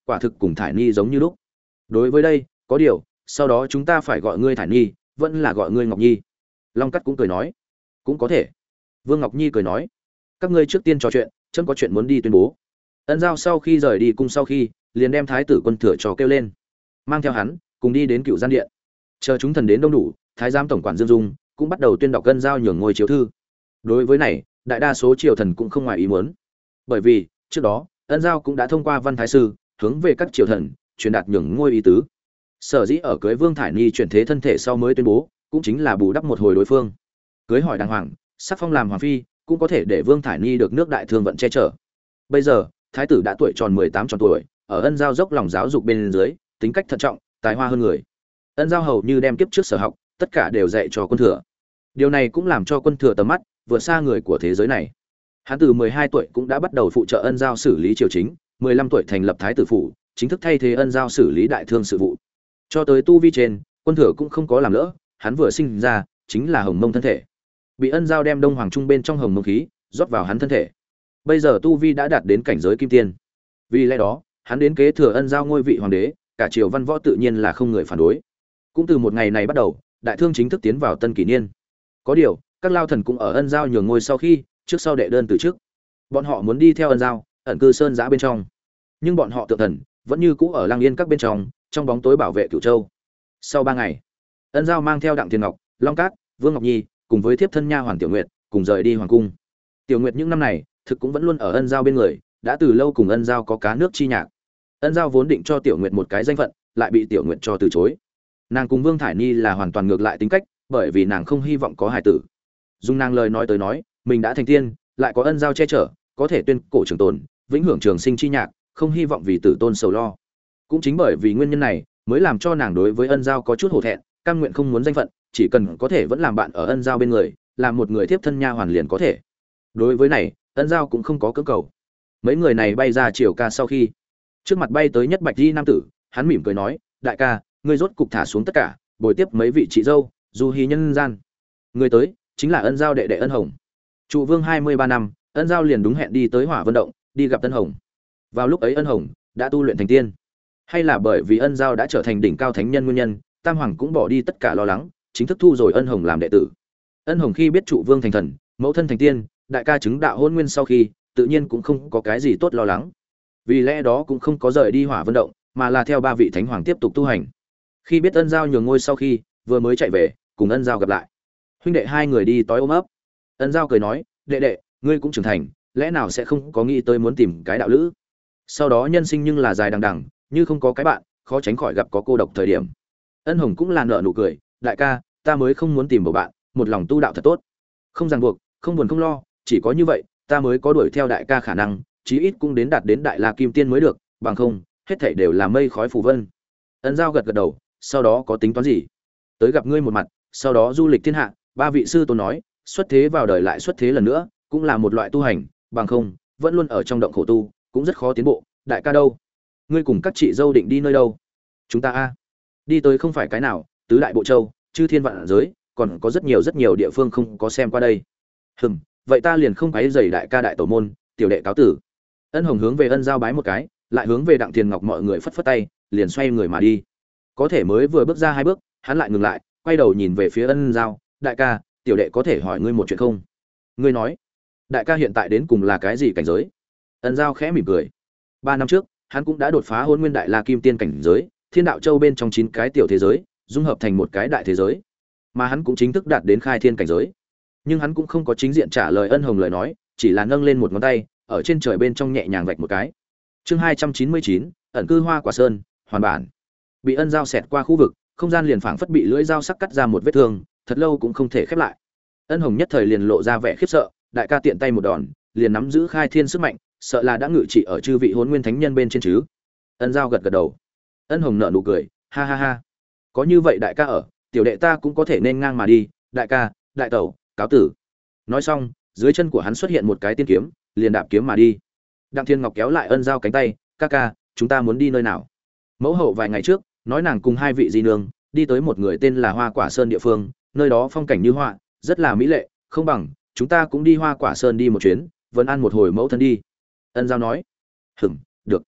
quả thực cùng thải ni giống như lúc. Đối với đây có điều, sau đó chúng ta phải gọi ngươi thải ni vẫn là gọi ngươi ngọc nhi? Long Cắt cũng cười nói. Cũng có thể. Vương Ngọc Nhi cười nói. Các ngươi trước tiên trò chuyện, chấm có chuyện muốn đi tuyên bố. Ân Giao sau khi rời đi cung sau khi, liền đem thái tử Quân Thừa trò kêu lên, mang theo hắn cùng đi đến Cựu Gian Điện. Chờ chúng thần đến đông đủ, thái giám tổng quản Dương Dung cũng bắt đầu tuyên đọc Ân Giao nhường ngôi chiếu thư. Đối với này, đại đa số triều thần cũng không ngoài ý muốn, bởi vì trước đó Ân Giao cũng đã thông qua văn thái sư hướng về các triều thần truyền đạt nhường ngôi ý tứ. Sở dĩ ở cưới Vương Thải Ni chuyển thế thân thể sau mới tuyên bố, cũng chính là bù đắp một hồi đối phương. Cưới hỏi đàng hoàng, sắc phong làm hoàng phi, cũng có thể để Vương Thải Ni được nước đại thương vận che chở. Bây giờ, thái tử đã tuổi tròn mười tám tròn tuổi, ở Ân Giao dốc lòng giáo dục bên dưới, tính cách thận trọng, tài hoa hơn người. Ân Giao hầu như đem kiếp trước sở học, tất cả đều dạy cho Quân Thừa. Điều này cũng làm cho Quân Thừa tầm mắt vượt xa người của thế giới này. Hắn từ mười hai tuổi cũng đã bắt đầu phụ trợ Ân Giao xử lý triều chính, mười lăm tuổi thành lập thái tử phủ, chính thức thay thế Ân Giao xử lý đại thương sự vụ. Cho tới tu vi trên, Quân Thừa cũng không có làm lỡ, hắn vừa sinh ra chính là hồng mông thân thể, bị Ân Giao đem đông hoàng trung bên trong hồng mông khí rót vào hắn thân thể. Bây giờ tu vi đã đạt đến cảnh giới kim tiên, vì lẽ đó hắn đến kế thừa Ân Giao ngôi vị hoàng đế, cả triều văn võ tự nhiên là không người phản đối. Cũng từ một ngày này bắt đầu, đại thương chính thức tiến vào tân kỷ niên. Có điều, các lao thần cũng ở Ân Giao nhường ngôi sau khi, trước sau đệ đơn từ trước. Bọn họ muốn đi theo Ân Giao, ẩn cư sơn giã bên trong. Nhưng bọn họ tự thần vẫn như cũ ở Lang Yên các bên trong, trong bóng tối bảo vệ Cửu Châu. Sau ba ngày, Ân Giao mang theo Đặng Thiên Ngọc, Long Cát, Vương Ngọc Nhi, cùng với thiếp thân nha hoàn Tiểu Nguyệt, cùng rời đi hoàng cung. Tiểu Nguyệt những năm này, thực cũng vẫn luôn ở Ân Giao bên người, đã từ lâu cùng Ân Giao có cá nước chi nhạc. Ân Giao vốn định cho Tiểu Nguyệt một cái danh phận, lại bị Tiểu Nguyệt cho từ chối. Nàng cùng Vương Thải Ni là hoàn toàn ngược lại tính cách, bởi vì nàng không hy vọng có hài tử. Dùng nàng lời nói tới nói, mình đã thành tiên, lại có Ân Giao che chở, có thể tuyên cổ trường tồn, vĩnh hưởng trường sinh chi nhạc, không hy vọng vì tử tôn sầu lo. Cũng chính bởi vì nguyên nhân này, mới làm cho nàng đối với Ân Giao có chút hổ thẹn, cam nguyện không muốn danh phận, chỉ cần có thể vẫn làm bạn ở Ân Giao bên người, làm một người tiếp thân nha hoàn liền có thể. Đối với này, Ân Giao cũng không có cưỡng cầu. Mấy người này bay ra triều ca sau khi, trước mặt bay tới nhất bạch di nam tử, hắn mỉm cười nói, đại ca, ngươi rốt cục thả xuống tất cả, bồi tiếp mấy vị chị dâu, du hí nhân gian. Người tới chính là Ân Giao đệ đệ Ân Hồng. Trụ vương hai mươi ba năm, Ân Giao liền đúng hẹn đi tới Hỏa Vân động, đi gặp Ân Hồng. Vào lúc ấy Ân Hồng đã tu luyện thành tiên, hay là bởi vì Ân Giao đã trở thành đỉnh cao thánh nhân nguyên nhân, Tam Hoàng cũng bỏ đi tất cả lo lắng, chính thức thu rồi Ân Hồng làm đệ tử. Ân Hồng khi biết trụ vương thành thần, mẫu thân thành tiên, đại ca chứng đạo hôn nguyên sau khi, tự nhiên cũng không có cái gì tốt lo lắng. Vì lẽ đó cũng không có rời đi Hỏa Vân động, mà là theo ba vị thánh hoàng tiếp tục tu hành. Khi biết Ân Giao nhường ngôi sau khi, vừa mới chạy về, cùng Ân Giao gặp lại. Huynh đệ hai người đi tối ôm ấp. Ân Giao cười nói, đệ đệ, ngươi cũng trưởng thành, lẽ nào sẽ không có nghĩ tới muốn tìm cái đạo lữ? Sau đó nhân sinh nhưng là dài đằng đằng, như không có cái bạn, khó tránh khỏi gặp có cô độc thời điểm. Ân Hồng cũng là nở nụ cười, đại ca, ta mới không muốn tìm bầu bạn, một lòng tu đạo thật tốt, không ràng buộc, không buồn không lo, chỉ có như vậy, ta mới có đuổi theo đại ca khả năng, chí ít cũng đến đạt đến đại la kim tiên mới được, bằng không, hết thảy đều là mây khói phù vân. Ân Giao gật gật đầu, sau đó có tính toán gì? Tới gặp ngươi một mặt, sau đó du lịch thiên hạ, ba vị sư tôn nói, xuất thế vào đời lại xuất thế lần nữa, cũng là một loại tu hành, bằng không, vẫn luôn ở trong động khổ tu, cũng rất khó tiến bộ. Đại ca đâu? Ngươi cùng các chị dâu định đi nơi đâu? Chúng ta a, đi tới không phải cái nào, tứ đại bộ châu, chư thiên vạn giới, còn có rất nhiều rất nhiều địa phương không có xem qua đây. Hừm, vậy ta liền không quấy rầy đại ca đại tổ môn, tiểu đệ cáo tử. Ân Hồng hướng về Ân Giao bái một cái, lại hướng về Đặng Tiền Ngọc mọi người phất phất tay, liền xoay người mà đi. Có thể mới vừa bước ra hai bước, hắn lại ngừng lại, quay đầu nhìn về phía Ân Giao, đại ca, tiểu đệ có thể hỏi ngươi một chuyện không? Ngươi nói, đại ca hiện tại đến cùng là cái gì cảnh giới? Ân Giao khẽ mỉm cười. Ba năm trước, hắn cũng đã đột phá Hôn Nguyên Đại La Kim Tiên cảnh giới, Thiên Đạo Châu bên trong chín cái tiểu thế giới, dung hợp thành một cái đại thế giới. Mà hắn cũng chính thức đạt đến khai thiên cảnh giới. Nhưng hắn cũng không có chính diện trả lời Ân Hồng lời nói, chỉ là nâng lên một ngón tay, ở trên trời bên trong nhẹ nhàng vạch một cái. Chương hai trăm chín mươi chín, ẩn cư Hoa Quả Sơn, hoàn bản. Bị Ân Giao xẹt qua khu vực, không gian liền phảng phất bị lưỡi dao sắc cắt ra một vết thương, thật lâu cũng không thể khép lại. Ân Hồng nhất thời liền lộ ra vẻ khiếp sợ, đại ca tiện tay một đòn, liền nắm giữ khai thiên sức mạnh, sợ là đã ngự trị ở chư vị Hỗn Nguyên Thánh Nhân bên trên chứ. Ân Giao gật gật đầu. Ân Hồng nở nụ cười, ha ha ha. Có như vậy đại ca ở, tiểu đệ ta cũng có thể nên ngang mà đi, đại ca, đại tẩu, cáo tử. Nói xong, dưới chân của hắn xuất hiện một cái tiên kiếm, liền đạp kiếm mà đi. Đặng Thiên Ngọc kéo lại Ân Giao cánh tay, ca ca, chúng ta muốn đi nơi nào? Mẫu hậu vài ngày trước, nói nàng cùng hai vị di nương đi tới một người tên là Hoa Quả Sơn địa phương, nơi đó phong cảnh như họa, rất là mỹ lệ, không bằng chúng ta cũng đi Hoa Quả Sơn đi một chuyến, vẫn ăn một hồi mẫu thân đi. Ân Giao nói, hừm, được.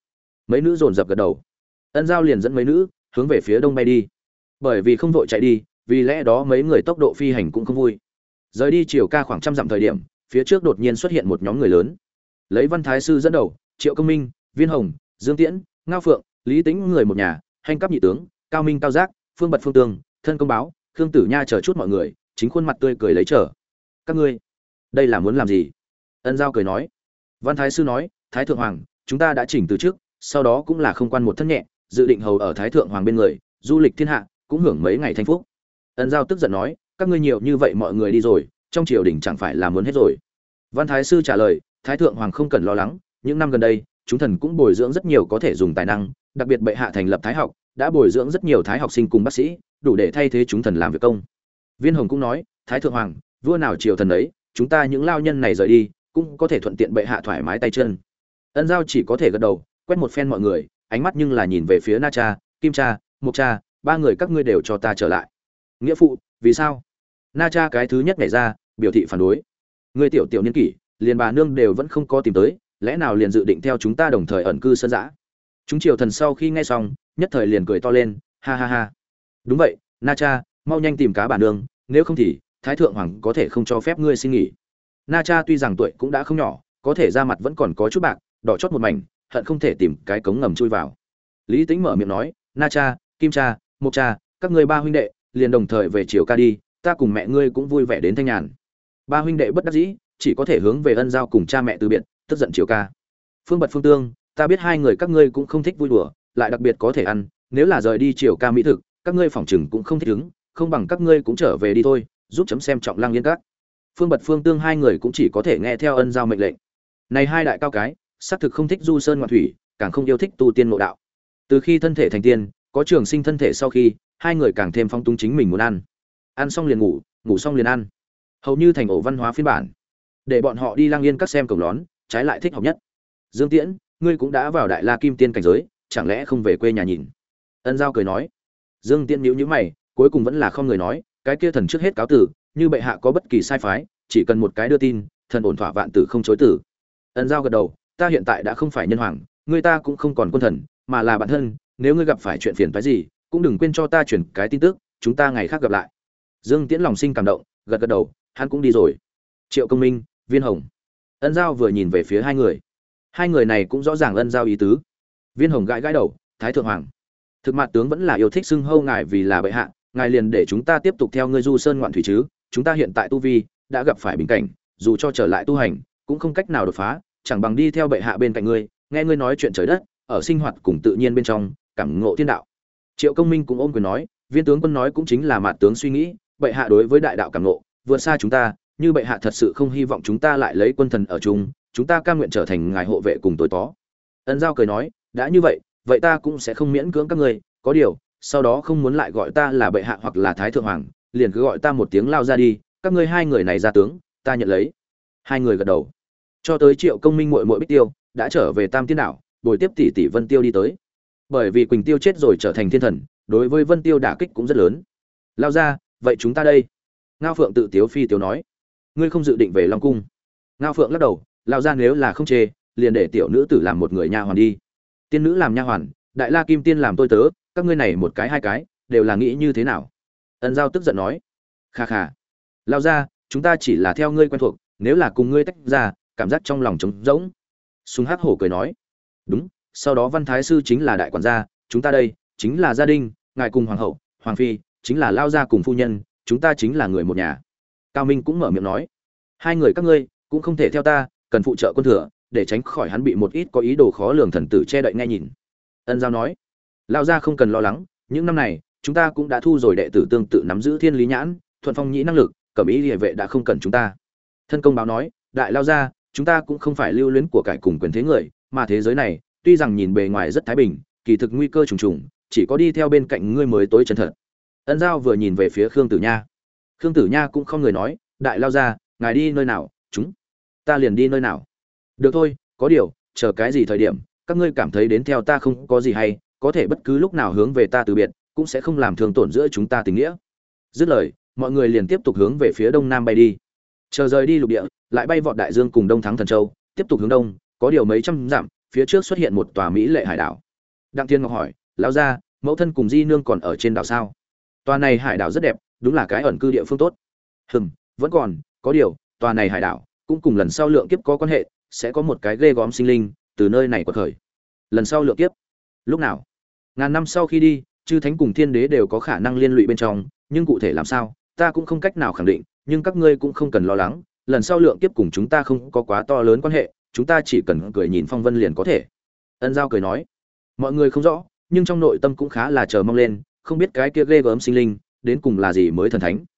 Mấy nữ dồn dập gật đầu. Ân Giao liền dẫn mấy nữ hướng về phía đông bay đi. Bởi vì không vội chạy đi, vì lẽ đó mấy người tốc độ phi hành cũng không vui. Rời đi chiều ca khoảng trăm dặm thời điểm, phía trước đột nhiên xuất hiện một nhóm người lớn. Lấy Văn Thái sư dẫn đầu, Triệu Công Minh, Viên Hồng, Dương Tiễn, Ngao Phượng, Lý Tĩnh người một nhà, Hành Cấp nhị tướng, Cao Minh Cao Giác, Phương Bật Phương Tường, Thân Công Báo, Khương Tử Nha chờ chút mọi người, chính khuôn mặt tươi cười lấy chờ. Các ngươi, đây là muốn làm gì? Ân Giao cười nói. Văn Thái sư nói, Thái thượng hoàng, chúng ta đã chỉnh từ trước, sau đó cũng là không quan một thân nhẹ, dự định hầu ở Thái thượng hoàng bên người, du lịch thiên hạ, cũng hưởng mấy ngày thanh phúc. Ân Giao tức giận nói, các ngươi nhiều như vậy mọi người đi rồi, trong triều đình chẳng phải là muốn hết rồi. Văn Thái sư trả lời, Thái thượng hoàng không cần lo lắng, những năm gần đây, chúng thần cũng bồi dưỡng rất nhiều có thể dùng tài năng, đặc biệt bệ hạ thành lập thái học, đã bồi dưỡng rất nhiều thái học sinh cùng bác sĩ, đủ để thay thế chúng thần làm việc công. Viên Hồng cũng nói, Thái thượng hoàng, vua nào triều thần ấy, chúng ta những lao nhân này rời đi, cũng có thể thuận tiện bệ hạ thoải mái tay chân. Ân Giao chỉ có thể gật đầu, quét một phen mọi người, ánh mắt nhưng là nhìn về phía Na Cha, Kim Cha, Mộc Cha, ba người các ngươi đều cho ta trở lại. Nghĩa phụ, vì sao? Na Cha cái thứ nhất nhảy ra, biểu thị phản đối. Người tiểu tiểu niên kỷ, liền bà nương đều vẫn không có tìm tới, lẽ nào liền dự định theo chúng ta đồng thời ẩn cư sơn dã? Chúng triều thần sau khi nghe xong, nhất thời liền cười to lên, ha ha ha. Đúng vậy, Na Cha, mau nhanh tìm cá bà nương, nếu không thì Thái thượng hoàng có thể không cho phép ngươi xin nghỉ. Na Cha tuy rằng tuổi cũng đã không nhỏ, có thể ra mặt vẫn còn có chút bạc, đỏ chót một mảnh, hận không thể tìm cái cống ngầm chui vào. Lý Tĩnh mở miệng nói, Na Cha, Kim Cha, Mộc Cha, các ngươi ba huynh đệ liền đồng thời về triều ca đi, ta cùng mẹ ngươi cũng vui vẻ đến thanh nhàn. Ba huynh đệ bất đắc dĩ, chỉ có thể hướng về Ân Giao cùng cha mẹ từ biệt, tức giận triều ca. Phương Bật Phương Tương, ta biết hai người các ngươi cũng không thích vui đùa, lại đặc biệt có thể ăn, nếu là rời đi triều ca mỹ thực, các ngươi phỏng chừng cũng không thích ứng, không bằng các ngươi cũng trở về đi thôi, giúp chấm xem trọng Lăng Yên Các. Phương Bật Phương Tương hai người cũng chỉ có thể nghe theo Ân Giao mệnh lệnh. Này hai đại cao cái, xác thực không thích du sơn ngoạn thủy, càng không yêu thích tu tiên ngộ đạo. Từ khi thân thể thành tiên, có trường sinh thân thể sau khi, hai người càng thêm phong túng chính mình muốn ăn. Ăn xong liền ngủ, ngủ xong liền ăn. Hầu như thành ổ văn hóa phiên bản. Để bọn họ đi Lăng Yên Các xem cổng lón, trái lại thích học nhất. Dương Tiễn, ngươi cũng đã vào Đại La Kim Tiên cảnh giới, chẳng lẽ không về quê nhà nhìn? Ân Giao cười nói. Dương Tiễn nhíu nhíu mày, cuối cùng vẫn là không người nói, cái kia thần trước hết cáo tử, như bệ hạ có bất kỳ sai phái, chỉ cần một cái đưa tin, thần ổn thỏa vạn tử không chối tử. Ân Giao gật đầu, ta hiện tại đã không phải nhân hoàng, ngươi ta cũng không còn quân thần, mà là bạn thân, nếu ngươi gặp phải chuyện phiền phức gì, cũng đừng quên cho ta chuyển cái tin tức, chúng ta ngày khác gặp lại. Dương Tiễn lòng sinh cảm động, gật gật đầu, hắn cũng đi rồi. Triệu Công Minh, Viên Hồng. Ân Giao vừa nhìn về phía hai người. Hai người này cũng rõ ràng Ân Giao ý tứ. Viên Hồng gãi gãi đầu, Thái thượng hoàng, thực mặt tướng vẫn là yêu thích xưng hâu ngài vì là bệ hạ, ngài liền để chúng ta tiếp tục theo ngươi du sơn ngoạn thủy chứ, chúng ta hiện tại tu vi đã gặp phải bình cảnh, dù cho trở lại tu hành, cũng không cách nào đột phá, chẳng bằng đi theo bệ hạ bên cạnh ngươi, nghe ngươi nói chuyện trời đất, ở sinh hoạt cùng tự nhiên bên trong, cảm ngộ thiên đạo. Triệu Công Minh cũng ôm quyền nói, viên tướng quân nói cũng chính là mạt tướng suy nghĩ, bệ hạ đối với đại đạo cảm ngộ vượt xa chúng ta, như bệ hạ thật sự không hy vọng chúng ta lại lấy quân thần ở chung, chúng ta cam nguyện trở thành ngài hộ vệ cùng tối tó. Ân Giao cười nói, đã như vậy, vậy ta cũng sẽ không miễn cưỡng các ngươi, có điều, sau đó không muốn lại gọi ta là bệ hạ hoặc là thái thượng hoàng, liền cứ gọi ta một tiếng Lao ra đi, các ngươi hai người này ra tướng, ta nhận lấy. Hai người gật đầu. Cho tới Triệu Công Minh muội muội Bích Tiêu đã trở về Tam Tiên đảo, bồi tiếp tỷ tỷ Vân Tiêu đi tới. Bởi vì Quỳnh Tiêu chết rồi trở thành thiên thần, đối với Vân Tiêu đả kích cũng rất lớn. Lao ra, vậy chúng ta đây. Ngao Phượng tự tiếu phi tiếu nói, ngươi không dự định về Long cung? Ngao Phượng lắc đầu, Lao ra nếu là không chê, liền để tiểu nữ tử làm một người nha hoàn đi. Tiên nữ làm nha hoàn, Đại La Kim Tiên làm tôi tớ, các ngươi này một cái hai cái, đều là nghĩ như thế nào? Ân Giao tức giận nói, kha kha, Lao ra, chúng ta chỉ là theo ngươi quen thuộc, nếu là cùng ngươi tách ra, cảm giác trong lòng trống rỗng. Sùng Hắc Hổ cười nói, đúng, sau đó Văn Thái sư chính là đại quản gia, chúng ta đây chính là gia đình, ngài cùng hoàng hậu, hoàng phi chính là Lao gia cùng phu nhân, chúng ta chính là người một nhà. Cao Minh cũng mở miệng nói, hai người các ngươi cũng không thể theo ta, cần phụ trợ quân thừa, để tránh khỏi hắn bị một ít có ý đồ khó lường thần tử che đậy nghe nhìn. Ân Giao nói, Lao gia không cần lo lắng, những năm này chúng ta cũng đã thu rồi đệ tử tương tự nắm giữ thiên lý nhãn, thuận phong nhĩ năng lực, cẩm ý liề vệ đã không cần chúng ta. Thân Công Báo nói, đại Lao gia, chúng ta cũng không phải lưu luyến của cải cùng quyền thế người, mà thế giới này tuy rằng nhìn bề ngoài rất thái bình, kỳ thực nguy cơ trùng trùng, chỉ có đi theo bên cạnh ngươi mới tối chân thật. Ân Giao vừa nhìn về phía Khương Tử Nha. Khương Tử Nha cũng không người nói, đại Lao gia, ngài đi nơi nào, chúng ta liền đi nơi nào. Được thôi, có điều, chờ cái gì thời điểm, các ngươi cảm thấy đến theo ta không có gì hay, có thể bất cứ lúc nào hướng về ta từ biệt, cũng sẽ không làm thương tổn giữa chúng ta tình nghĩa. Dứt lời, mọi người liền tiếp tục hướng về phía đông nam bay đi. Chờ rời đi lục địa, lại bay vọt đại dương cùng Đông Thắng Thần Châu, tiếp tục hướng đông, có điều mấy trăm dặm, phía trước xuất hiện một tòa mỹ lệ hải đảo. Đặng Thiên Ngọc hỏi, lão gia, mẫu thân cùng di nương còn ở trên đảo sao? Tòa này hải đảo rất đẹp, đúng là cái ẩn cư địa phương tốt. Hừm, vẫn còn, có điều, tòa này hải đảo cũng cùng lần sau lượng kiếp có quan hệ, sẽ có một cái ghê gớm sinh linh từ nơi này quật khởi. Lần sau lượng kiếp? Lúc nào? Ngàn năm sau khi đi, chư thánh cùng thiên đế đều có khả năng liên lụy bên trong, nhưng cụ thể làm sao, ta cũng không cách nào khẳng định, nhưng các ngươi cũng không cần lo lắng, lần sau lượng kiếp cùng chúng ta không có quá to lớn quan hệ, chúng ta chỉ cần cười nhìn phong vân liền có thể. Ân Giao cười nói, mọi người không rõ, nhưng trong nội tâm cũng khá là chờ mong lên, không biết cái kia ghê gớm sinh linh đến cùng là gì mới thần thánh.